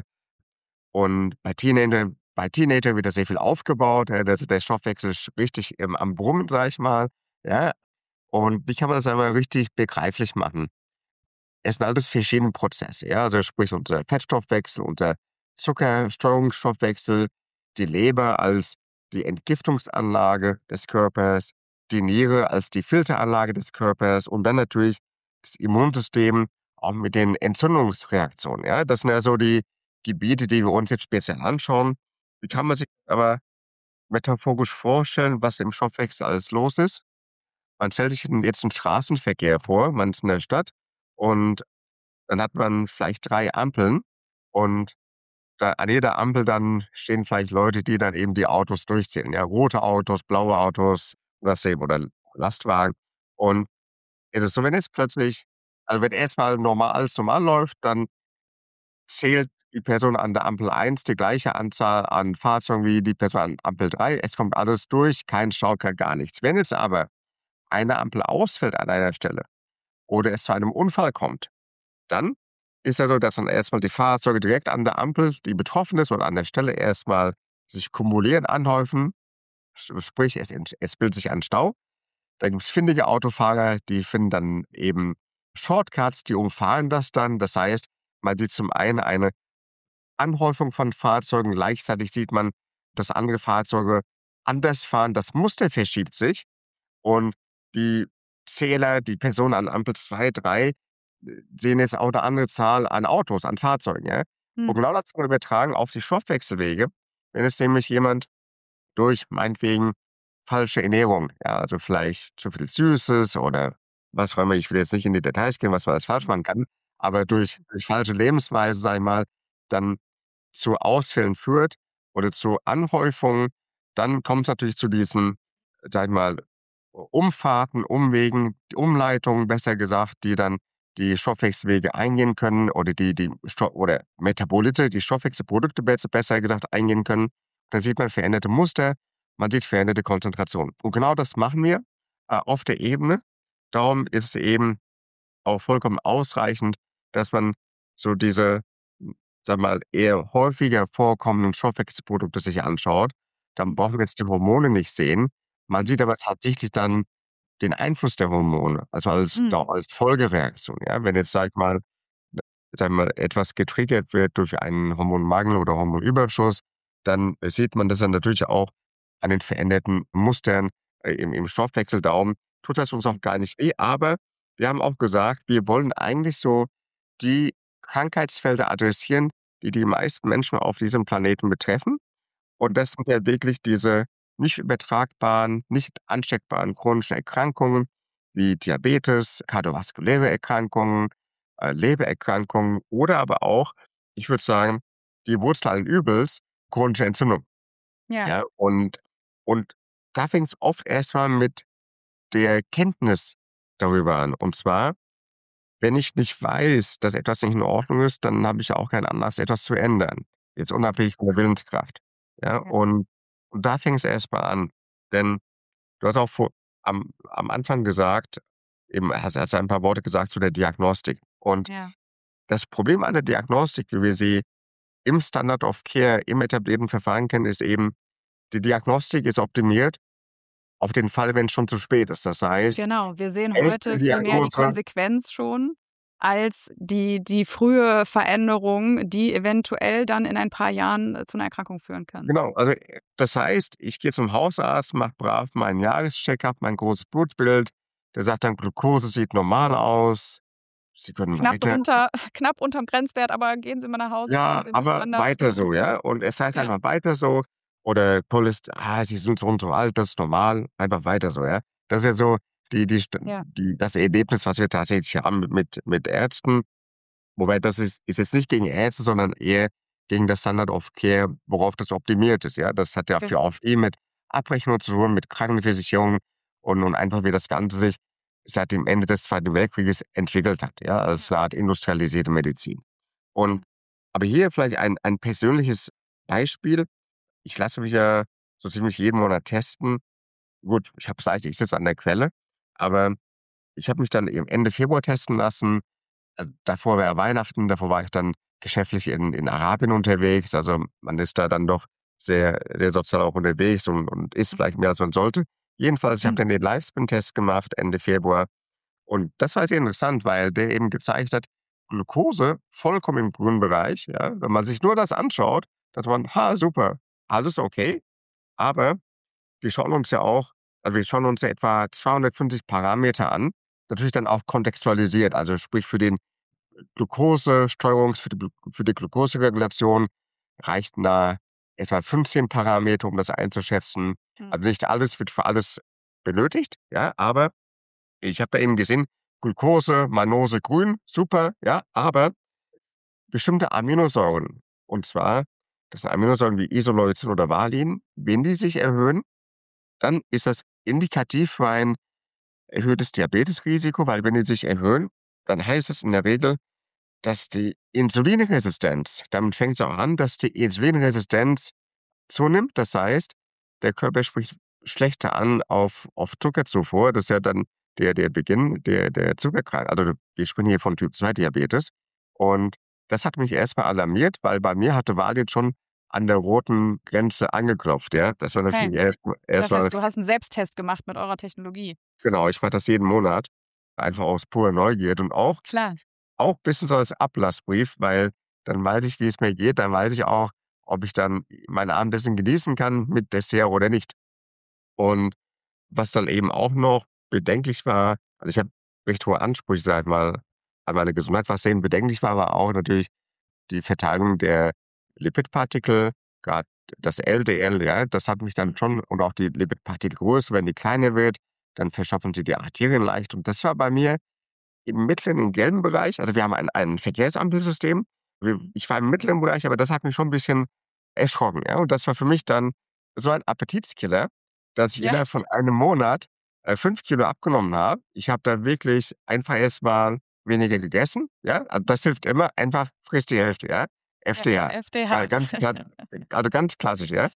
Und bei Teenager, bei Teenager wird da sehr viel aufgebaut. Ja, der, der Stoffwechsel ist richtig im, am Brummen, sag ich mal. Ja, und wie kann man das aber richtig begreiflich machen? Es sind alles verschiedene Prozesse, ja, also sprich unser Fettstoffwechsel, unser Zuckersteuerungsstoffwechsel, die Leber als die Entgiftungsanlage des Körpers, die Niere als die Filteranlage des Körpers und dann natürlich das Immunsystem auch mit den Entzündungsreaktionen, ja. Das sind ja so die Gebiete, die wir uns jetzt speziell anschauen. Wie kann man sich aber metaphorisch vorstellen, was im Stoffwechsel alles los ist? Man stellt sich jetzt einen Straßenverkehr vor, man ist in der Stadt und dann hat man vielleicht drei Ampeln und da an jeder Ampel dann stehen vielleicht Leute, die dann eben die Autos durchzählen. Ja, rote Autos, blaue Autos, was eben oder Lastwagen. Und es ist so, wenn jetzt plötzlich also wenn erstmal normal alles normal läuft, dann zählt die Person an der Ampel eins die gleiche Anzahl an Fahrzeugen wie die Person an Ampel drei. Es kommt alles durch, kein Stau, kein gar nichts. Wenn jetzt aber eine Ampel ausfällt an einer Stelle oder es zu einem Unfall kommt, dann ist ja so, dass dann erstmal die Fahrzeuge direkt an der Ampel, die betroffen ist oder an der Stelle erstmal sich kumulieren, anhäufen. Sch- Sprich, es, ent- es bildet sich ein Stau. Da gibt es findige Autofahrer, die finden dann eben Shortcuts, die umfahren das dann. Das heißt, man sieht zum einen eine Anhäufung von Fahrzeugen, gleichzeitig sieht man, dass andere Fahrzeuge anders fahren. Das Muster verschiebt sich. Und die Zähler, die Personen an Ampel zwei, drei, äh, sehen jetzt auch eine andere Zahl an Autos, an Fahrzeugen, ja? Und Mhm. genau das kann man übertragen auf die Stoffwechselwege. Wenn es nämlich jemand durch meinetwegen falsche Ernährung, ja, also vielleicht zu viel Süßes oder was auch immer, ich will jetzt nicht in die Details gehen, was man alles falsch machen kann, aber durch, durch falsche Lebensweise, sag ich mal, dann zu Ausfällen führt oder zu Anhäufungen, dann kommt es natürlich zu diesen, sag ich mal, Umfahrten, Umwegen, Umleitungen, besser gesagt, die dann die Stoffwechselwege eingehen können oder die, die Sto oder Metabolite, die Stoffwechselprodukte besser besser gesagt eingehen können. dann sieht man veränderte Muster, man sieht veränderte Konzentration. Und genau das machen wir äh, auf der Ebene. Darum ist es eben auch vollkommen ausreichend, dass man so diese, hm, sag mal, eher häufiger vorkommenden Stoffwechselprodukte sich anschaut. Dann brauchen wir jetzt die Hormone nicht sehen. Man sieht aber tatsächlich dann den Einfluss der Hormone, also als, da Mhm. als Folgereaktion. Ja? Wenn jetzt, sag ich mal, sag ich mal, etwas getriggert wird durch einen Hormonmangel oder Hormonüberschuss, dann äh, sieht man das dann natürlich auch an den veränderten Mustern äh, im, im Stoffwechsel. Darum tut das uns auch gar nicht weh. Aber wir haben auch gesagt, wir wollen eigentlich so die Krankheitsfelder adressieren, die die meisten Menschen auf diesem Planeten betreffen. Und das sind ja wirklich diese nicht übertragbaren, nicht ansteckbaren chronischen Erkrankungen wie Diabetes, kardiovaskuläre Erkrankungen, äh, Lebererkrankungen oder aber auch, ich würde sagen, die Wurzel allen Übels, chronische Entzündung. Ja, Ja, und, und da fängt es oft erstmal mit der Kenntnis darüber an. Und zwar, wenn ich nicht weiß, dass etwas nicht in Ordnung ist, dann habe ich ja auch keinen Anlass, etwas zu ändern. Jetzt unabhängig von der Willenskraft. Ja, ja. und, und da fängt es erstmal an. Denn du hast auch vor, am, am Anfang gesagt, eben hast, hast ein paar Worte gesagt zu der Diagnostik. Und Ja. das Problem an der Diagnostik, wie wir sie im Standard of Care, im etablierten Verfahren kennen, ist eben, die Diagnostik ist optimiert auf den Fall, wenn es schon zu spät ist. Das heißt, Genau, wir sehen erste heute viel mehr die Diagnose, Konsequenz schon als die die frühe Veränderung, die eventuell dann in ein paar Jahren, äh, zu 'ner Erkrankung führen kann. genau. Also, äh, das heißt, ich gehe zum Hausarzt, mache brav meinen Jahrescheckup, mein großes Blutbild. Der sagt dann, Glucose sieht normal aus. Sie können Knapp weiter. drunter knapp unterm Grenzwert, aber gehen Sie mal nach Hause, gucken Ja, Sie nicht aber woanders. weiter so, ja? Und es heißt Ja, einfach weiter so oder Cholest „Ah, Sie sind so und so alt, das ist normal“, einfach weiter so, ja? Das ist ja so die die St ja, die das Erlebnis, was wir tatsächlich haben mit mit Ärzten. Wobei das ist ist jetzt nicht gegen Ärzte, sondern eher gegen das Standard of Care, worauf das optimiert ist, ja? Das hat ja ge für auch viel mit Abrechnung zu tun, mit Krankenversicherung und und einfach, wie das Ganze sich seit dem Ende des Zweiten Weltkrieges entwickelt hat, ja? Also, es ja, ist 'ne Art industrialisierte Medizin. ja, Und aber hier vielleicht ein ein persönliches Beispiel. Ich lasse mich ja so ziemlich jeden Monat testen. Gut, ich habe es leicht, ich sitze an der Quelle, aber ich habe mich dann eben Ende Februar testen lassen. Äh, davor war ja Weihnachten, davor war ich dann geschäftlich in in Arabien unterwegs. Also, man ist da dann doch sehr sehr sozial auch unterwegs und und isst vielleicht mehr, als man sollte. Jedenfalls, ich habe mhm, dann den Livespin-Test gemacht Ende Februar und das war sehr interessant, weil der eben gezeigt hat, Glucose vollkommen im grünen Bereich, ja. Wenn man sich nur das anschaut, sagt man: „Ha, super, alles okay.“ Aber wir schauen uns ja auch also, wir schauen uns ja etwa zweihundertfünfzig Parameter an, natürlich dann auch kontextualisiert, also sprich für den Glukosesteuerungs für die Glu für die Glukoseregulation reichten da etwa fünfzehn Parameter, um das einzuschätzen. mhm. Also, nicht alles wird für alles benötigt, ja, aber ich habe da eben gesehen, Glukose, Mannose grün, super, ja, aber bestimmte Aminosäuren, und zwar, das sind Aminosäuren wie Isoleucin oder Valin, wenn die sich erhöhen, dann ist das indikativ für ein erhöhtes Diabetesrisiko, weil wenn die sich erhöhen, dann heißt es in der Regel, dass die Insulinresistenz, damit fängt es auch an, dass die Insulinresistenz zunimmt. Das heißt, der Körper spricht schlechter an auf auf Zuckerzufuhr. Das ist ja dann der der Beginn der der Zuckerkrank also, wir sprechen hier von Typ zwei Diabetes. Und das hat mich erst mal alarmiert, weil bei mir hatte Wahl jetzt schon an der roten Grenze angeklopft, ja. Das war Okay. natürlich erst erst Das heißt, mal du hast 'n Selbsttest gemacht mit eurer Technologie? genau, ich mache das jeden Monat, einfach aus purer Neugierde und auch Klar. auch bisschen so als Ablassbrief, weil dann weiß ich, wie es mir geht, dann weiß ich auch, ob ich dann mein Abendessen genießen kann mit Dessert oder nicht. Und was dann eben auch noch bedenklich war, also ich habe recht hohe Ansprüche, sage ich mal, an meine Gesundheit. Was eben bedenklich war, war auch natürlich die Verteilung der Lipidpartikel, grad das L D L, ja, das hat mich dann schon und auch die Lipidpartikelgröße, wenn die kleiner wird, dann verstopfen sie die Arterien leicht. Und das war bei mir im mittleren, im gelben Bereich. Also, wir haben ein ein Verkehrsampelsystem. Wir Mhm. ich war im mittleren Bereich, aber das hat mich schon 'n bisschen erschrocken, ja? Und das war für mich dann so ein Appetitskiller, dass ich Ja, innerhalb von einem Monat, äh, fünf Kilo abgenommen habe. Ich habe da wirklich einfach erst mal weniger gegessen, ja? Also, das hilft immer. Einfach friss die Hälfte, ja? ja, F D A. F D H. Äh, ganz klar also, ganz klassisch, ja?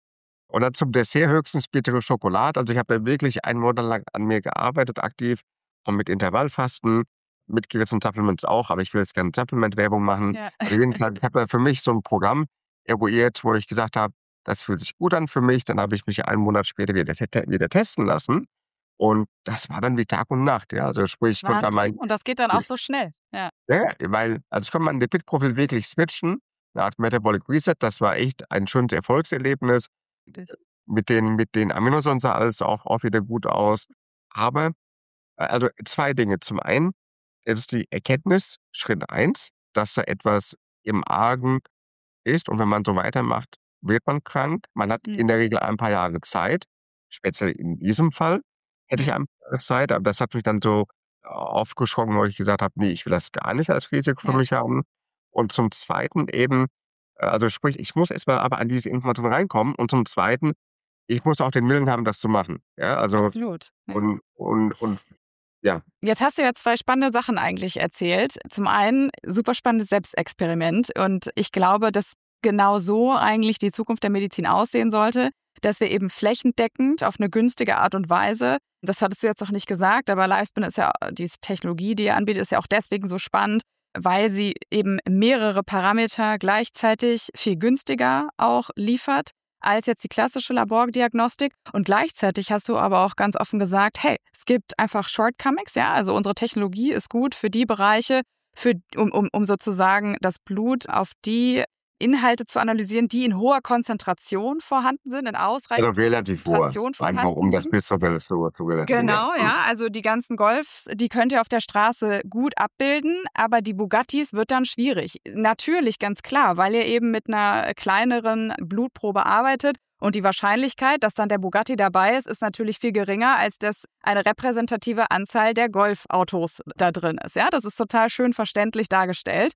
Und dann zum Dessert höchstens bittere Schokolade. Also, ich habe da wirklich einen Monat lang an mir gearbeitet, aktiv und mit Intervallfasten, mit gewissen Supplements auch, aber ich will jetzt keine Supplement-Werbung machen. Ja. Also, jeden Tag ich habe da für mich so 'n Programm eruiert, wo ich gesagt habe: „Das fühlt sich gut an für mich.“ Dann habe ich mich einen Monat später wieder te te wieder testen lassen und das war dann wie Tag und Nacht, ja. Also, sprich, ich konnte da Wahnsinn. mein Und das geht dann auch so schnell. Ja. ja, ja, weil also, ich konnte mein Lipidprofil wirklich switchen, 'ne Art Metabolic Reset. Das war echt ein schönes Erfolgserlebnis. Richtig. Mit den mit den Aminosäuren sah alles auch auch wieder gut aus. Aber, äh, also, zwei Dinge. Zum einen ist die Erkenntnis Schritt eins, dass da etwas im Argen ist und wenn man so weitermacht, wird man krank. Man hat Mhm. in der Regel ein paar Jahre Zeit. Speziell in diesem Fall hätte ich Mhm. ein paar Jahre Zeit, aber das hat mich dann so aufgeschrocken, wo ich gesagt habe: „Ne, ich will das gar nicht als Risiko für Ja. mich haben.“ Und zum Zweiten eben äh, also, sprich, ich muss erst mal aber an diese Information reinkommen und zum Zweiten, ich muss auch den Willen haben, das zu machen. Ja, also Absolut. Ja. und und und ja. Jetzt hast du ja zwei spannende Sachen eigentlich erzählt. Zum einen super spannendes Selbstexperiment und ich glaube, dass genau so eigentlich die Zukunft der Medizin aussehen sollte, dass wir eben flächendeckend auf 'ne günstige Art und Weise das hattest du jetzt noch nicht gesagt, aber Lifespan ist ja diese Technologie, die ihr anbietet, ist ja auch deswegen so spannend, weil sie eben mehrere Parameter gleichzeitig viel günstiger auch liefert als jetzt die klassische Labordiagnostik. Und gleichzeitig hast du aber auch ganz offen gesagt: „Hey, es gibt einfach Shortcomings, ja, also unsere Technologie ist gut für die Bereiche, für um um um sozusagen das Blut auf die Inhalte zu analysieren, die in hoher Konzentration vorhanden sind, in ausreichender Also, relativ hoher, Konzentration einfach vorhanden um das sind.“ bis zur zu zu relativieren. Genau, Mhm. ja, also die ganzen Golfs, die könnt ihr auf der Straße gut abbilden, aber die Bugattis wird dann schwierig. Natürlich, ganz klar, weil ihr eben mit 'ner kleineren Blutprobe arbeitet und die Wahrscheinlichkeit, dass dann der Bugatti dabei ist, ist natürlich viel geringer, als dass eine repräsentative Anzahl der Golfautos da drin ist, ja? Das ist total schön verständlich dargestellt.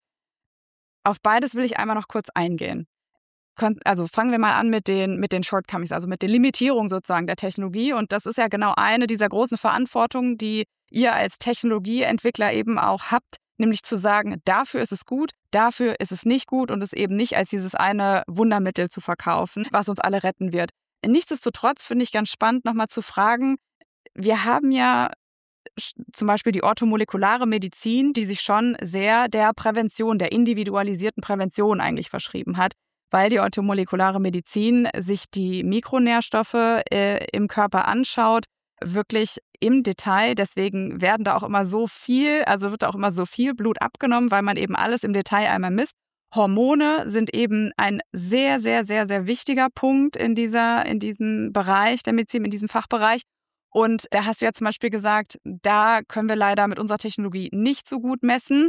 Auf beides will ich einmal noch kurz eingehen. Kon also, fangen wir mal an mit den mit den Shortcomings, also mit den Limitierungen sozusagen der Technologie. Und das ist ja genau eine dieser großen Verantwortungen, die ihr als Technologieentwickler eben auch habt, nämlich zu sagen: „Dafür ist es gut, dafür ist es nicht gut“ und es eben nicht als dieses eine Wundermittel zu verkaufen, was uns alle retten wird. Nichtsdestotrotz finde ich ganz spannend, noch mal zu fragen: Wir haben ja sch zum Beispiel die orthomolekulare Medizin, die sich schon sehr der Prävention, der individualisierten Prävention eigentlich verschrieben hat, weil die orthomolekulare Medizin sich die Mikronährstoffe, äh, im Körper anschaut, wirklich im Detail. Deswegen werden da auch immer so viel also, wird da auch immer so viel Blut abgenommen, weil man eben alles im Detail einmal misst. Hormone sind eben ein sehr, sehr, sehr, sehr wichtiger Punkt in dieser in diesem Bereich der Medizin, in diesem Fachbereich. Und da hast du ja zum Beispiel gesagt, da können wir leider mit unserer Technologie nicht so gut messen.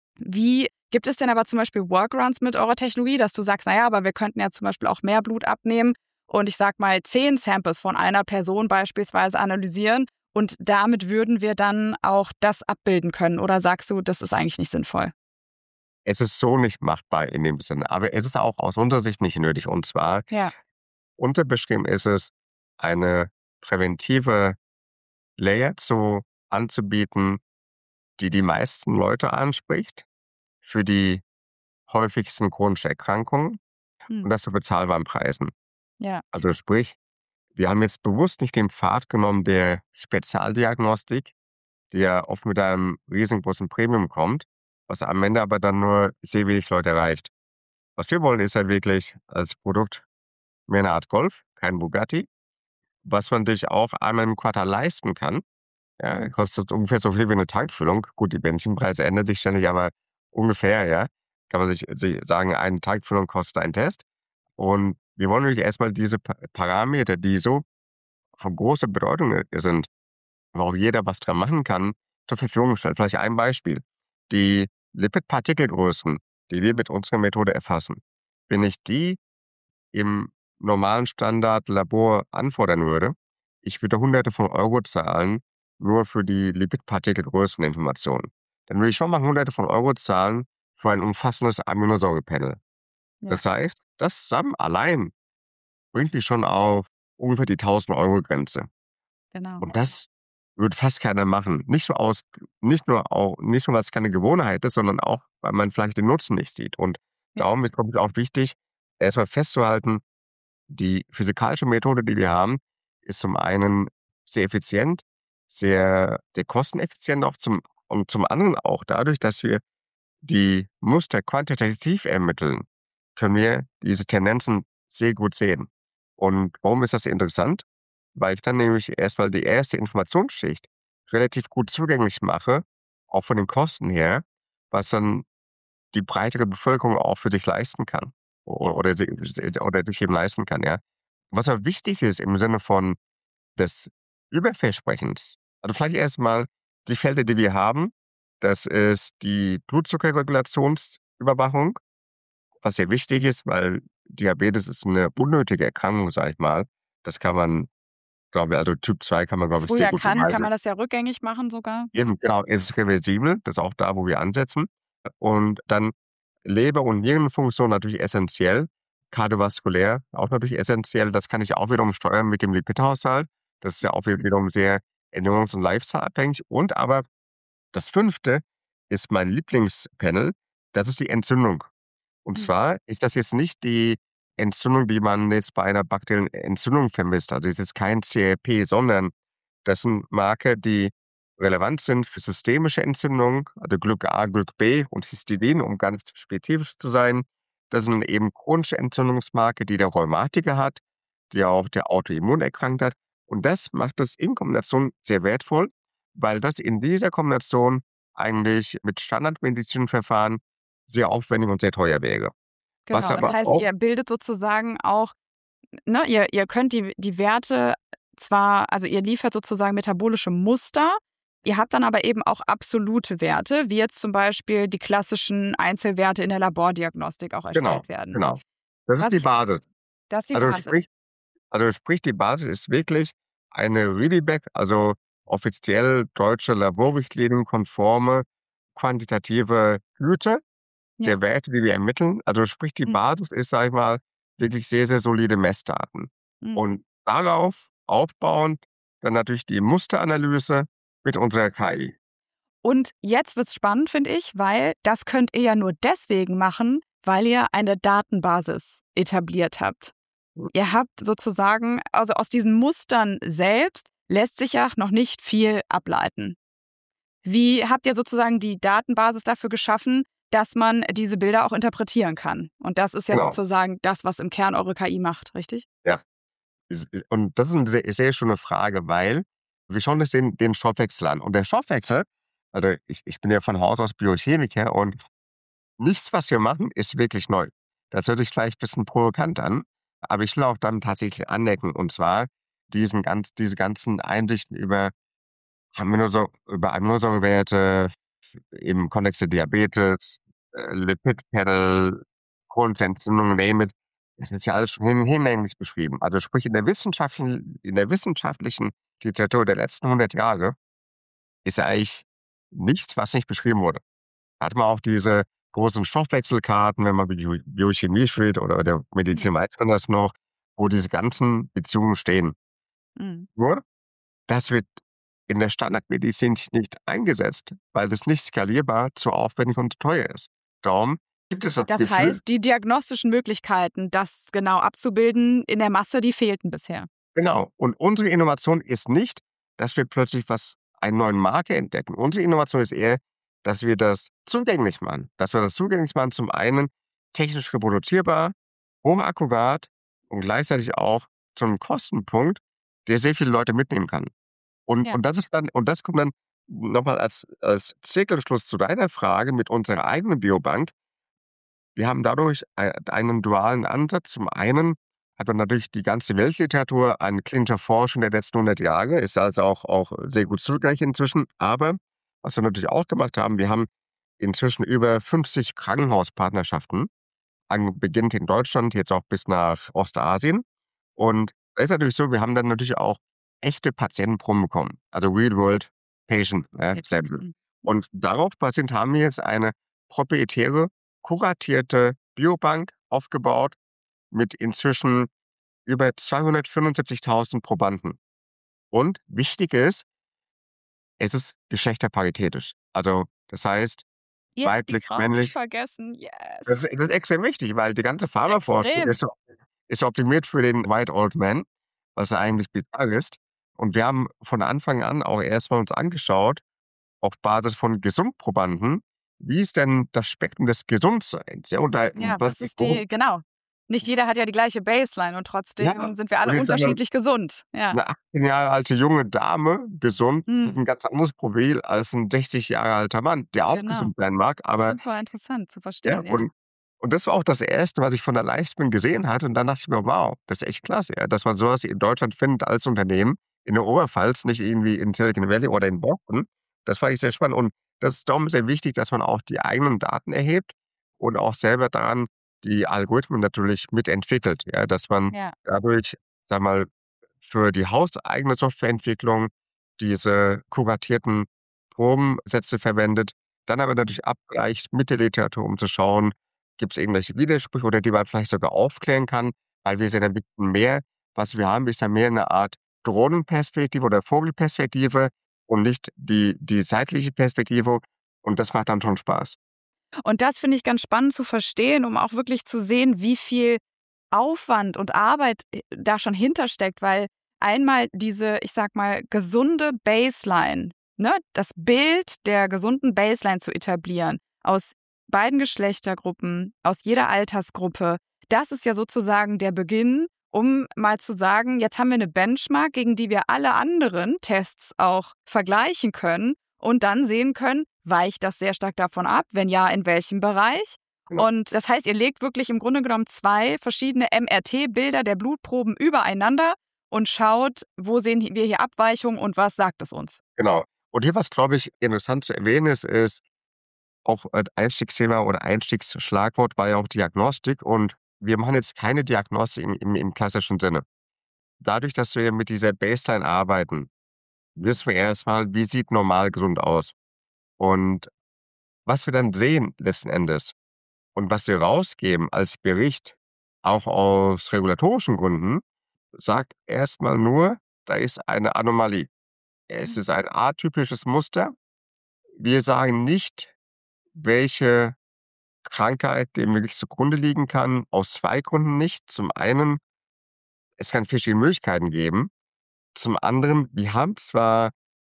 Wie gibt es denn aber zum Beispiel Workarounds mit eurer Technologie, dass du sagst: „Na ja, aber wir könnten ja zum Beispiel auch mehr Blut abnehmen und ich sage mal zehn Samples von einer Person beispielsweise analysieren und damit würden wir dann auch das abbilden können“, oder sagst du, das ist eigentlich nicht sinnvoll? Es ist so nicht machbar in dem Sinne, aber es ist auch aus unserer Sicht nicht nötig. Und zwar Ja. unterbeschrieben ist es, eine präventive Layer zu anzubieten, die die meisten Leute anspricht für die häufigsten chronischen Erkrankungen Mhm. und das zu bezahlbaren Preisen. Ja. Also sprich, wir haben jetzt bewusst nicht den Pfad genommen der Spezialdiagnostik, die ja oft mit einem riesengroßen Premium kommt, was am Ende aber dann nur sehr wenig Leute erreicht. Was wir wollen, ist halt wirklich als Produkt mehr 'ne Art Golf, kein Bugatti, was man sich auch einmal im Quartal leisten kann. Ja, kostet ungefähr so viel wie 'ne Tankfüllung. Gut, die Benzinpreise ändern sich ständig, aber ungefähr, ja, kann man sich sich sagen, eine Tankfüllung kostet ein Test. Und wir wollen nämlich erst mal diese Pa Parameter, die so von großer Bedeutung, äh, sind, wo auch jeder was dran machen kann, zur Verfügung stellen. Vielleicht ein Beispiel: Die Lipidpartikelgrößen, die wir mit unserer Methode erfassen, wenn ich die im normalen Standardlabor anfordern würde, ich würde Hunderte von Euro zahlen, nur für die Lipidpartikelgrößeninformation. Dann würde ich schon mal Hunderte von Euro zahlen für ein umfassendes Aminosäurepanel. Ja. Das heißt, das zusammen allein bringt mich schon auf ungefähr die tausend-Euro-Grenze. Genau. Und das würde fast keiner machen. Nicht so aus nicht nur au nicht nur, weil's keine Gewohnheit ist, sondern auch, weil man vielleicht den Nutzen nicht sieht. Und Ja. darum ist, glaube ich, auch wichtig, erst mal festzuhalten Die physikalische Methode, die wir haben, ist zum einen sehr effizient, sehr, sehr kosteneffizient auch zum, und zum anderen auch dadurch, dass wir die Muster quantitativ ermitteln, können wir diese Tendenzen sehr gut sehen. Und warum ist das interessant? Weil ich dann nämlich erstmal die erste Informationsschicht relativ gut zugänglich mache, auch von den Kosten her, was dann die breitere Bevölkerung auch für sich leisten kann o- oder, si- si- oder sich eben leisten kann, ja. Was aber wichtig ist im Sinne von des Überversprechens, also vielleicht erstmal die Felder, die wir haben, das ist die Blutzuckerregulationsüberwachung, was sehr wichtig ist, weil Diabetes ist eine unnötige Erkrankung, sage ich mal. Das kann man, glaube ich, also Typ zwei kann man, glaube ich, Früh sehr gut erkannt, kann beweisen. man das ja rückgängig machen sogar. Eben, genau, es ist reversibel, das ist auch da, wo wir ansetzen. Und dann Leber- und Nierenfunktion natürlich essentiell, kardiovaskulär auch natürlich essentiell. Das kann ich auch wiederum steuern mit dem Lipidhaushalt. Das ist ja auch wiederum sehr ernährungs- und lifestyle-abhängig. Und aber das fünfte ist mein Lieblingspanel, das ist die Entzündung. Und Mhm. zwar ist das jetzt nicht die Entzündung, die man jetzt bei einer bakteriellen Entzündung vermisst. Also es ist jetzt kein C R P, sondern das sind Marker, die relevant sind für systemische Entzündungen, also Gluck A, Gluck B und Histidin, um ganz spezifisch zu sein. Das sind eben chronische Entzündungsmarker, die der Rheumatiker hat, die auch der Autoimmun erkrankt hat. Und das macht es in Kombination sehr wertvoll, weil das in dieser Kombination eigentlich mit standardmedizinischen Verfahren sehr aufwendig und sehr teuer wäre. Was Genau, das aber heißt, auch ihr bildet sozusagen auch, ne, ihr, ihr könnt die, die Werte zwar, also ihr liefert sozusagen metabolische Muster, ihr habt dann aber eben auch absolute Werte, wie jetzt zum Beispiel die klassischen Einzelwerte in der Labordiagnostik auch genau, erstellt werden. genau. Das ist Was die ich, Basis. das ist die Also Basis. sprich also sprich, die Basis ist wirklich eine RIDIBEC, also offiziell deutsche Laborrichtlinien-konforme quantitative Güte Ja. der Werte, die wir ermitteln. Also sprich, die Mhm. Basis ist, sage ich mal, wirklich sehr, sehr solide Messdaten. Mhm. Und darauf aufbauend dann natürlich die Musteranalyse mit unserer K I. Und jetzt wird's spannend, finde ich, weil das könnt ihr ja nur deswegen machen, weil ihr eine Datenbasis etabliert habt. Ihr habt sozusagen, also aus diesen Mustern selbst lässt sich ja noch nicht viel ableiten. Wie habt ihr sozusagen die Datenbasis dafür geschaffen, dass man diese Bilder auch interpretieren kann? Und das ist ja Genau, sozusagen das, was im Kern eure K I macht, richtig? ja. Is und das ist eine sehr sehr schöne Frage, weil wir schauen uns den den Stoffwechsel an. Und der Stoffwechsel, also ich ich bin ja von Haus aus Biochemiker und nichts, was wir machen, ist wirklich neu. Das hört sich vielleicht ein bisschen provokant an, aber ich will auch dann tatsächlich anecken, und zwar diesen ganz diese ganzen Einsichten über Aminosäu über Aminosäurewerte im Kontext der Diabetes, äh, Lipid-Panel, chronische Entzündung, name it. Das ist ja alles schon hin hinlänglich beschrieben. Also sprich in der wissenschaftlichen in der wissenschaftlichen Literatur der letzten hundert Jahre ist ja eigentlich nichts, was nicht beschrieben wurde. Da hat man auch diese großen Stoffwechselkarten, wenn man Bio Biochemie studiert oder der Ja. Medizin weiß man das noch, wo diese ganzen Beziehungen stehen. Mhm. Nur, das wird in der Standardmedizin nicht eingesetzt, weil das nicht skalierbar, zu aufwendig und zu teuer ist. Darum gibt es das Das Gefühl, heißt, die diagnostischen Möglichkeiten, das genau abzubilden in der Masse, die fehlten bisher. genau. Und unsere Innovation ist nicht, dass wir plötzlich was einen neuen Marker entdecken. Unsere Innovation ist eher, dass wir das zugänglich machen. Dass wir das zugänglich machen, zum einen technisch reproduzierbar, hochakkurat und gleichzeitig auch zu einem Kostenpunkt, der sehr viele Leute mitnehmen kann. Und Ja. und das ist dann und das kommt dann nochmal als als Zirkelschluss zu deiner Frage mit unserer eigenen Biobank. Wir haben dadurch ei einen dualen Ansatz. Zum einen hat man natürlich die ganze Weltliteratur an klinischer Forschung der letzten hundert Jahre, ist also auch auch sehr gut zugänglich inzwischen. Aber was wir natürlich auch gemacht haben, wir haben inzwischen über fünfzig Krankenhauspartnerschaften, an beginnt in Deutschland, jetzt auch bis nach Ostasien. Und da ist natürlich so, wir haben dann natürlich auch echte Patientenproben bekommen, also Real World Patient, ja, Sample. Mhm. Und darauf basierend haben wir jetzt eine proprietäre, kuratierte Biobank aufgebaut mit inzwischen über zweihundertfünfundsiebzigtausend Probanden. Und wichtig ist, es ist geschlechterparitätisch. Also das heißt, Ihr habt die weiblich, Frauen nicht männlich. vergessen. Das Yes. ist das ist extrem wichtig, weil die ganze Pharmaforschung Extrem. ist so ist optimiert für den White Old Man, was ja eigentlich bizarr ist. Und wir haben von Anfang an auch erstmal uns angeschaut, auf Basis von Gesundprobanden, wie ist denn das Spektrum des Gesundseins? Ja, und da, Ja, was was ist die, genau. Nicht jeder hat ja die gleiche Baseline und trotzdem ja, sind wir und alle jetzt sagen wir, unterschiedlich gesund. Ja. eine achtzehn Jahre alte junge Dame, gesund, Hm, hat ein ganz anderes Profil als ein sechzig Jahre alter Mann, der auch genau. gesund sein mag, aber Super interessant zu ja, verstehen, ja. und und das war auch das Erste, was ich von der Livespin gesehen hatte und dann dachte ich mir: „Wow, das ist echt klasse, ja, dass man so was in Deutschland findet als Unternehmen, in der Oberpfalz, nicht irgendwie in Silicon Valley oder in Boston." Das fand ich sehr spannend und das ist darum sehr wichtig, dass man auch die eigenen Daten erhebt und auch selber daran die Algorithmen natürlich mitentwickelt, ja, dass man Ja. dadurch, sage mal, für die hauseigene Softwareentwicklung diese kuratierten Probensätze verwendet, dann aber natürlich abgleicht mit der Literatur, um zu schauen, gibt es irgendwelche Widersprüche oder die man vielleicht sogar aufklären kann, weil wir sind ein bisschen mehr, was wir haben, ist ja mehr eine Art Drohnenperspektive oder Vogelperspektive und nicht die die seitliche Perspektive und das macht dann schon Spaß. Und das finde ich ganz spannend zu verstehen, um auch wirklich zu sehen, wie viel Aufwand und Arbeit äh, da schon hintersteckt, weil einmal diese, ich sag mal, gesunde Baseline, ne, das Bild der gesunden Baseline zu etablieren, aus beiden Geschlechtergruppen, aus jeder Altersgruppe, das ist ja sozusagen der Beginn, um mal zu sagen, jetzt haben wir eine Benchmark, gegen die wir alle anderen Tests auch vergleichen können und dann sehen können, weicht das sehr stark davon ab? Wenn ja, in welchem Bereich? Genau, Und das heißt, ihr legt wirklich im Grunde genommen zwei verschiedene M R T-Bilder der Blutproben übereinander und schaut, wo sehen wir hier Abweichungen und was sagt es uns? genau. Und hier, was, glaube ich, interessant zu erwähnen ist, ist auch ein Einstiegsthema oder Einstiegsschlagwort war ja auch Diagnostik und wir machen jetzt keine Diagnostik im im im klassischen Sinne. Dadurch, dass wir mit dieser Baseline arbeiten, wissen wir erstmal, wie sieht normal gesund aus? Und was wir dann sehen letzten Endes und was wir rausgeben als Bericht, auch aus regulatorischen Gründen, sagt erstmal nur, da ist eine Anomalie. Es ist ein atypisches Muster. Wir sagen nicht, welche Krankheit dem wirklich zugrunde liegen kann, aus zwei Gründen nicht. Zum einen, es kann verschiedene Möglichkeiten geben. Zum anderen, wir haben zwar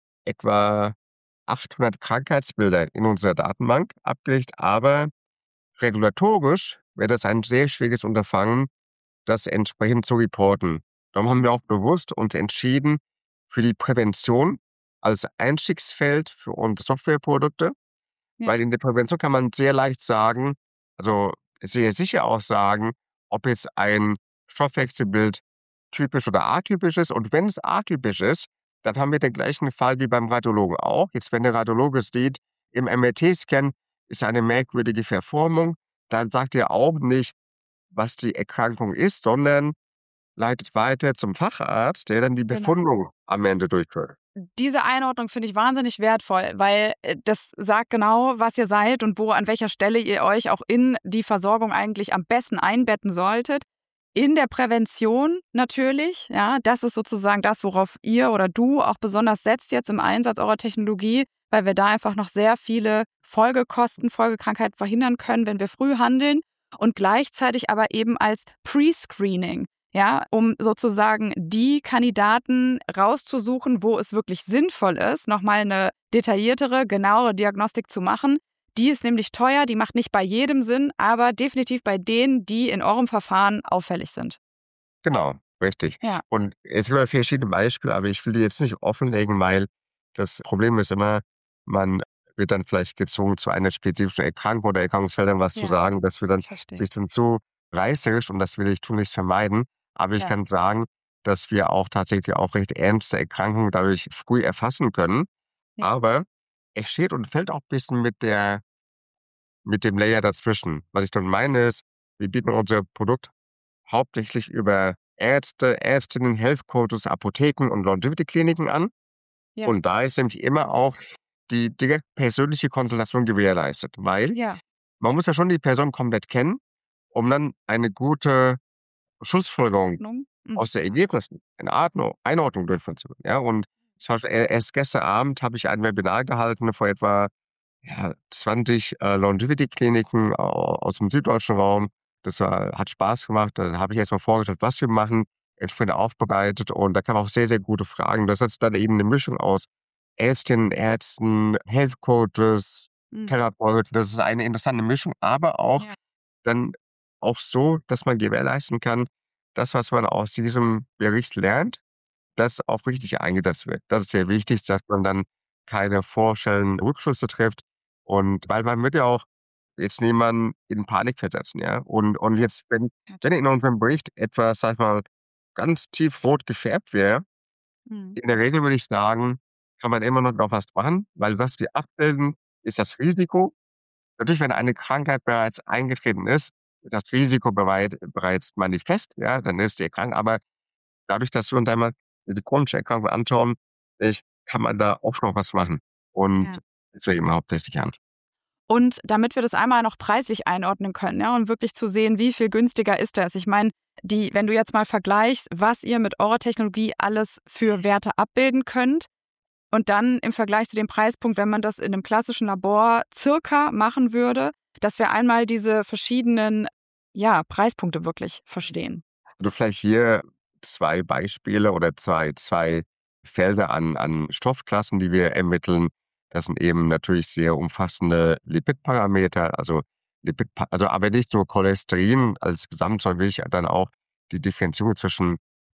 etwa achthundert Krankheitsbilder in unserer Datenbank abgelegt, aber regulatorisch wäre das ein sehr schwieriges Unterfangen, das entsprechend zu reporten. Darum haben wir auch bewusst uns entschieden für die Prävention als Einstiegsfeld für unsere Softwareprodukte, Ja, weil in der Prävention kann man sehr leicht sagen, also sehr sicher auch sagen, ob jetzt ein Stoffwechselbild typisch oder atypisch ist. Und wenn es atypisch ist, dann haben wir den gleichen Fall wie beim Radiologen auch. Jetzt, wenn der Radiologe sieht, im M R T-Scan ist eine merkwürdige Verformung, dann sagt er auch nicht, was die Erkrankung ist, sondern leitet weiter zum Facharzt, der dann die genau. Befundung am Ende durchführt. Diese Einordnung finde ich wahnsinnig wertvoll, weil äh, das sagt genau, was ihr seid und wo, an welcher Stelle ihr euch auch in die Versorgung eigentlich am besten einbetten solltet. In der Prävention natürlich, ja, das ist sozusagen das, worauf ihr oder du auch besonders setzt jetzt im Einsatz eurer Technologie, weil wir da einfach noch sehr viele Folgekosten, Folgekrankheiten verhindern können, wenn wir früh handeln und gleichzeitig aber eben als Pre-Screening. Ja, um sozusagen die Kandidaten rauszusuchen, wo es wirklich sinnvoll ist, nochmal eine detailliertere, genauere Diagnostik zu machen. Die ist nämlich teuer, die macht nicht bei jedem Sinn, aber definitiv bei denen, die in eurem Verfahren auffällig sind. Genau, richtig. Ja, Und es gibt ja verschiedene Beispiele, aber ich will die jetzt nicht offenlegen, weil das Problem ist immer, man wird dann vielleicht gezwungen, zu einer spezifischen Erkrankung oder Erkrankungsfeldern was zu ja, sagen. Das wird dann ich ein verstehe. bisschen zu reißerisch und das will ich tunlichst vermeiden. Aber ich Ja, kann sagen, dass wir auch tatsächlich auch recht ernste Erkrankungen dadurch früh erfassen können. ja, Aber es steht und fällt auch ein bisschen mit der mit dem Layer dazwischen. Was ich damit meine ist, wir bieten unser Produkt hauptsächlich über Ärzte, Ärztinnen, Health Coaches, Apotheken und Longevity-Kliniken an. ja, Und da ist nämlich immer auch das, die direkt persönliche Konsultation gewährleistet, weil ja, man muss ja schon die Person komplett kennen, um dann eine gute Schlussfolgerung Ordnung. Mhm. aus den Ergebnissen, eine Atmo Einordnung durchführen zu können. Ja, und zum Beispiel e erst gestern Abend habe ich ein Webinar gehalten vor etwa, ja, zwanzig, äh, Longevity-Kliniken au aus dem süddeutschen Raum. Das war, hat Spaß gemacht. Da habe ich erst mal vorgestellt, was wir machen, entsprechend aufbereitet und da kamen auch sehr, sehr gute Fragen. Das ist dann eben eine Mischung aus Ärztinnen, Ärzten, Health Coaches, Mhm. Therapeuten. Das ist eine interessante Mischung, aber auch Ja. dann auch so, dass man gewährleisten kann, das, was man aus diesem Bericht lernt, das auch richtig eingesetzt wird. Das ist sehr wichtig, dass man dann keine vorschnellen Rückschlüsse trifft und weil man wird ja auch jetzt niemanden in Panik versetzen, ja? Und und jetzt, wenn wenn in unserem Bericht etwas, sage ich mal, ganz tiefrot gefärbt wäre, Mhm. in der Regel würde ich sagen, kann man immer noch was machen, weil was wir abbilden, ist das Risiko. Natürlich, wenn eine Krankheit bereits eingetreten ist, ist das Risiko bereit bereits manifest, ja, dann ist die krank. Aber dadurch, dass wir uns einmal diese chronische Erkrankung anschauen, ich kann man da auch noch was machen. Und Ja. das wir eben hauptsächlich an. Und damit wir das einmal noch preislich einordnen können, ja, und wirklich zu sehen, wie viel günstiger ist das? Ich meine, die, wenn du jetzt mal vergleichst, was ihr mit eurer Technologie alles für Werte abbilden könnt und dann im Vergleich zu dem Preispunkt, wenn man das in einem klassischen Labor circa machen würde, dass wir einmal diese verschiedenen, ja, Preispunkte wirklich verstehen. Also vielleicht hier zwei Beispiele oder zwei zwei Felder an an Stoffklassen, die wir ermitteln. Das sind eben natürlich sehr umfassende Lipidparameter, also Lipidpa also aber nicht nur Cholesterin als Gesamtzahl, will ich dann auch die Differenzierung zwischen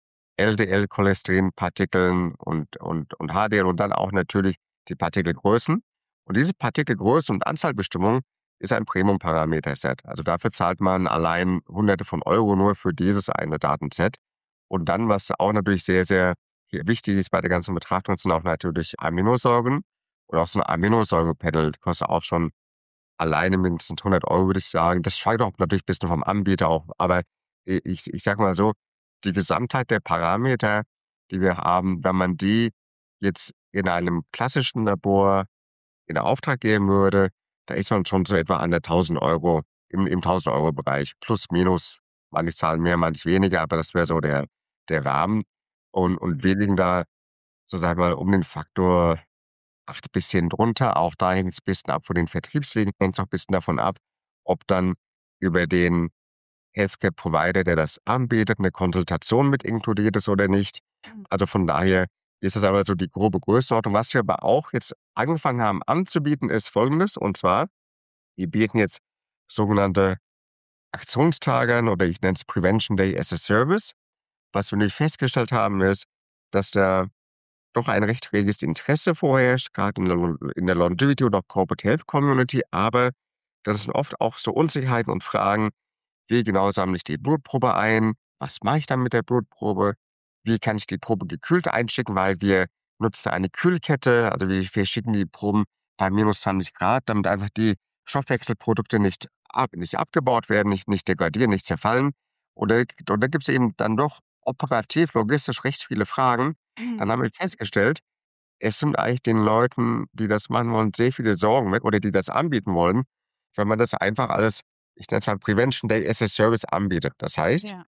L D L-Cholesterinpartikeln und und und H D L und dann auch natürlich die Partikelgrößen. Und diese Partikelgröße und Anzahlbestimmung ist ein Premium-Parameter-Set. Also dafür zahlt man allein Hunderte von Euro nur für dieses eine Datenset. Und dann, was auch natürlich sehr, sehr wichtig ist bei der ganzen Betrachtung, sind auch natürlich Aminosäuren. Und auch so ein Aminosäurepanel kostet auch schon alleine mindestens hundert Euro, würde ich sagen. Das scheint auch natürlich ein bisschen vom Anbieter auch. Aber i ich ich sage mal so, die Gesamtheit der Parameter, die wir haben, wenn man die jetzt in einem klassischen Labor in Auftrag geben würde, da ist man schon so etwa an der tausend Euro im im tausend-Euro-Bereich plus minus. Manche zahlen mehr, manche weniger, aber das wäre so der der Rahmen. Und und wir liegen da, so sage ich mal, um den Faktor acht bisschen drunter. Auch da hängt's bisschen ab von den Vertriebswegen, hängt's auch ein bisschen davon ab, ob dann über den Healthcare Provider, der das anbietet, 'ne Konsultation mit inkludiert ist oder nicht. Mhm. Also, von daher ist das aber so die grobe Größenordnung. Was wir aber auch jetzt angefangen haben anzubieten, ist Folgendes, und zwar, wir bieten jetzt sogenannte Aktionstage an oder ich nenne es Prevention Day as a Service. Was wir nämlich festgestellt haben, ist, dass da doch ein recht reges Interesse vorherrscht, grad in der Lo in der Longevity oder Corporate Health Community, aber das sind oft auch so Unsicherheiten und Fragen: Wie genau sammle ich die Blutprobe ein? Was mache ich dann mit der Blutprobe? Wie kann ich die Probe gekühlt einschicken? Weil wir nutzen eine Kühlkette, also wir wir schicken die Proben bei minus zwanzig Grad, damit einfach die Stoffwechselprodukte nicht ab nicht abgebaut werden, nicht nicht degradieren, nicht zerfallen. Oder und da gibt's eben dann doch operativ, logistisch recht viele Fragen. Dann Mhm. haben wir festgestellt, es sind eigentlich den Leuten, die das machen wollen, sehr viele Sorgen weg oder die das anbieten wollen, wenn man das einfach alles, ich nenne es mal Prevention Day as a Service anbietet. Das heißt, Ja.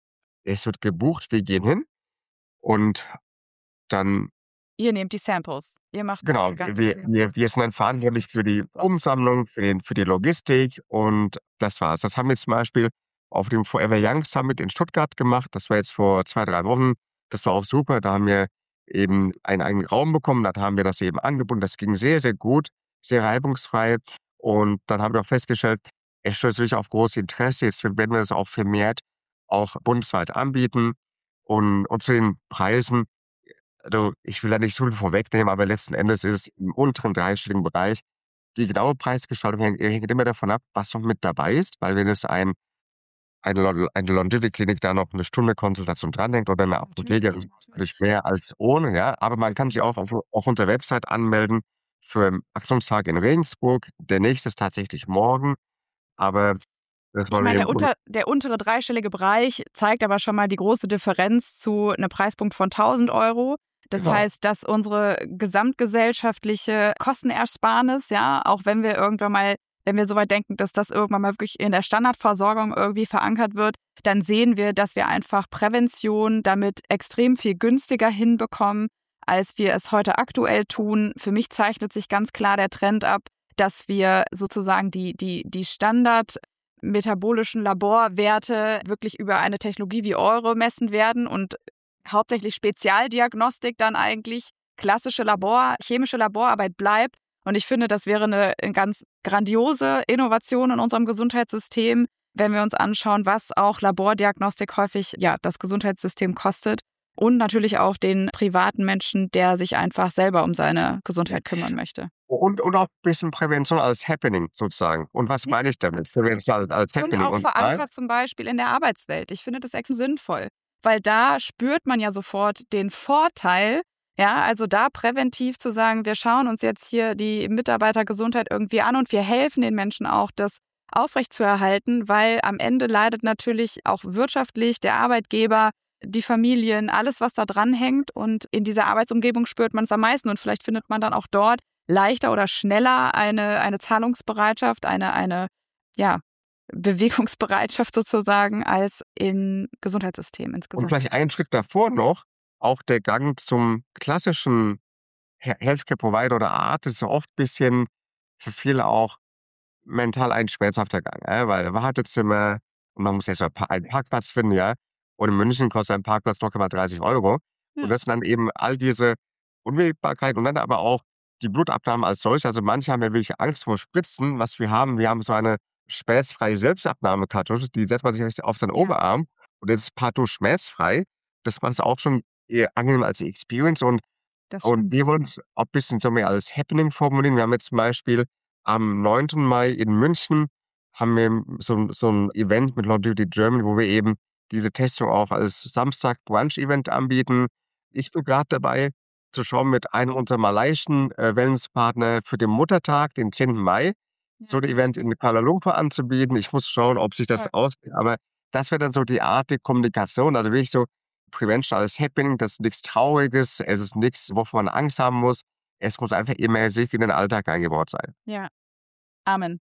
es wird gebucht, wir gehen hin und dann Ihr nehmt die Samples. Ihr macht genau, diese ganze wir wir wir sind dann verantwortlich für die Umsammlung, für den für die Logistik und das war's. Das haben wir zum Beispiel auf dem Forever Young Summit in Stuttgart gemacht. Das war jetzt vor zwei drei Wochen. Das war auch super. Da haben wir eben einen eigenen Raum bekommen. Dann haben wir das eben angebunden. Das ging sehr, sehr gut, sehr reibungsfrei. Und dann haben wir auch festgestellt, es stößt wirklich auf großes Interesse. Jetzt werden wir das auch vermehrt auch bundesweit anbieten. Und und zu den Preisen, also, ich will da nicht so viel vorwegnehmen, aber letzten Endes ist es im unteren dreistelligen Bereich. Die genaue Preisgestaltung hängt hängt immer davon ab, was noch mit dabei ist, weil wenn es ein eine Lo eine Longevity-Klinik da noch 'ne Stunde Konsultation dranhängt oder 'ne Apotheke, Natürlich, ist natürlich natürlich. mehr als ohne, ja. Aber man kann sich auch auf auf unserer Website anmelden für 'n Aktionstag in Regensburg. Der nächste ist tatsächlich morgen, aber das Ich wollen wir meine, eben der un unter der untere dreistellige Bereich zeigt aber schon mal die große Differenz zu 'nem Preispunkt von tausend Euro. Das genau. heißt, dass unsere gesamtgesellschaftliche Kostenersparnis, ja, auch wenn wir irgendwann mal wenn wir so weit denken, dass das irgendwann mal wirklich in der Standardversorgung irgendwie verankert wird, dann sehen wir, dass wir einfach Prävention damit extrem viel günstiger hinbekommen, als wir es heute aktuell tun. Für mich zeichnet sich ganz klar der Trend ab, dass wir sozusagen die die die Standard metabolischen Laborwerte wirklich über eine Technologie wie eure messen werden und hauptsächlich Spezialdiagnostik dann eigentlich klassische Labor, chemische Laborarbeit bleibt. Und ich finde, das wäre eine, eine ganz grandiose Innovation in unserem Gesundheitssystem, wenn wir uns anschauen, was auch Labordiagnostik häufig ja das Gesundheitssystem kostet. Und natürlich auch den privaten Menschen, der sich einfach selber um seine Gesundheit kümmern möchte. Und, und auch ein bisschen Prävention als Happening sozusagen. Und was meine ich damit? Prävention als, als Happening. Und auch verankert zum Beispiel in der Arbeitswelt. Ich finde das extrem sinnvoll, weil da spürt man ja sofort den Vorteil, ja, also da präventiv zu sagen, wir schauen uns jetzt hier die Mitarbeitergesundheit irgendwie an und wir helfen den Menschen auch, das aufrechtzuerhalten, weil am Ende leidet natürlich auch wirtschaftlich der Arbeitgeber, die Familien, alles, was da dran hängt. Und in dieser Arbeitsumgebung spürt man es am meisten. Und vielleicht findet man dann auch dort leichter oder schneller eine, eine Zahlungsbereitschaft, eine, eine ja, Bewegungsbereitschaft sozusagen als im Gesundheitssystem insgesamt. Und vielleicht einen Schritt davor noch, auch der Gang zum klassischen Healthcare-Provider oder Arzt ist ja oft ein bisschen für viele auch mental ein schmerzhafter Gang. Ja? Weil Wartezimmer und man muss erst mal einen Parkplatz finden, ja. Und in München kostet ein Parkplatz locker mal dreißig Euro. Ja. Und das sind dann eben all diese Unwägbarkeit und dann aber auch die Blutabnahme als solche. Also manche haben ja wirklich Angst vor Spritzen. Was wir haben, wir haben so eine schmerzfreie Selbstabnahmekartusche, die setzt man sich auf seinen ja. Oberarm und jetzt ist partout schmerzfrei. Das macht es auch schon eher angenehm als Experience. Und, und wir wollen es auch ein bisschen so mehr als Happening formulieren. Wir haben jetzt zum Beispiel am neunten Mai in München haben wir so, so ein Event mit Longevity Germany, wo wir eben diese Testung auch als Samstag-Brunch-Event anbieten. Ich bin gerade dabei, zu schauen mit einem unserer malaiischen äh, Wellnesspartner für den Muttertag, den zehnten Mai, ja. so ein Event in Kuala Lumpur anzubieten. Ich muss schauen, ob sich das ja. ausgeht. Aber das wäre dann so die Art der Kommunikation. Also wirklich so Prevention als Happening, das ist nichts Trauriges, es ist nichts, wovon man Angst haben muss. Es muss einfach immersiv in den Alltag eingebaut sein. Ja, Amen.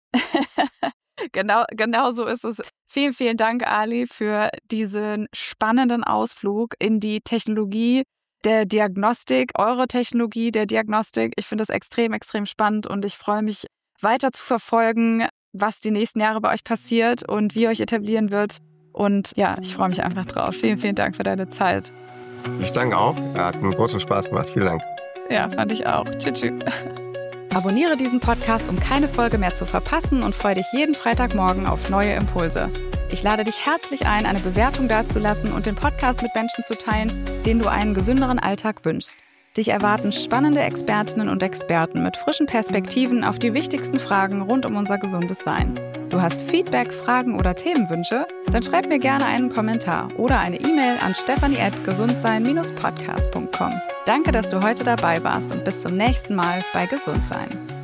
Genau, genau so ist es. Vielen, vielen Dank, Ali, für diesen spannenden Ausflug in die Technologie der Diagnostik, eure Technologie der Diagnostik. Ich finde das extrem, extrem spannend und ich freue mich weiter zu verfolgen, was die nächsten Jahre bei euch passiert und wie ihr euch etablieren wird. Und ja, ich freue mich einfach drauf. Vielen, vielen Dank für deine Zeit. Ich danke auch. Hat einen großen Spaß gemacht. Vielen Dank. Ja, fand ich auch. Tschüss. Tschüss. Abonniere diesen Podcast, um keine Folge mehr zu verpassen und freue dich jeden Freitagmorgen auf neue Impulse. Ich lade dich herzlich ein, eine Bewertung dazulassen und den Podcast mit Menschen zu teilen, denen du einen gesünderen Alltag wünschst. Dich erwarten spannende Expertinnen und Experten mit frischen Perspektiven auf die wichtigsten Fragen rund um unser gesundes Sein. Du hast Feedback, Fragen oder Themenwünsche? Dann schreib mir gerne einen Kommentar oder eine E-Mail an stefanie at gesundsein Bindestrich podcast punkt com. Danke, dass du heute dabei warst und bis zum nächsten Mal bei Gesundsein.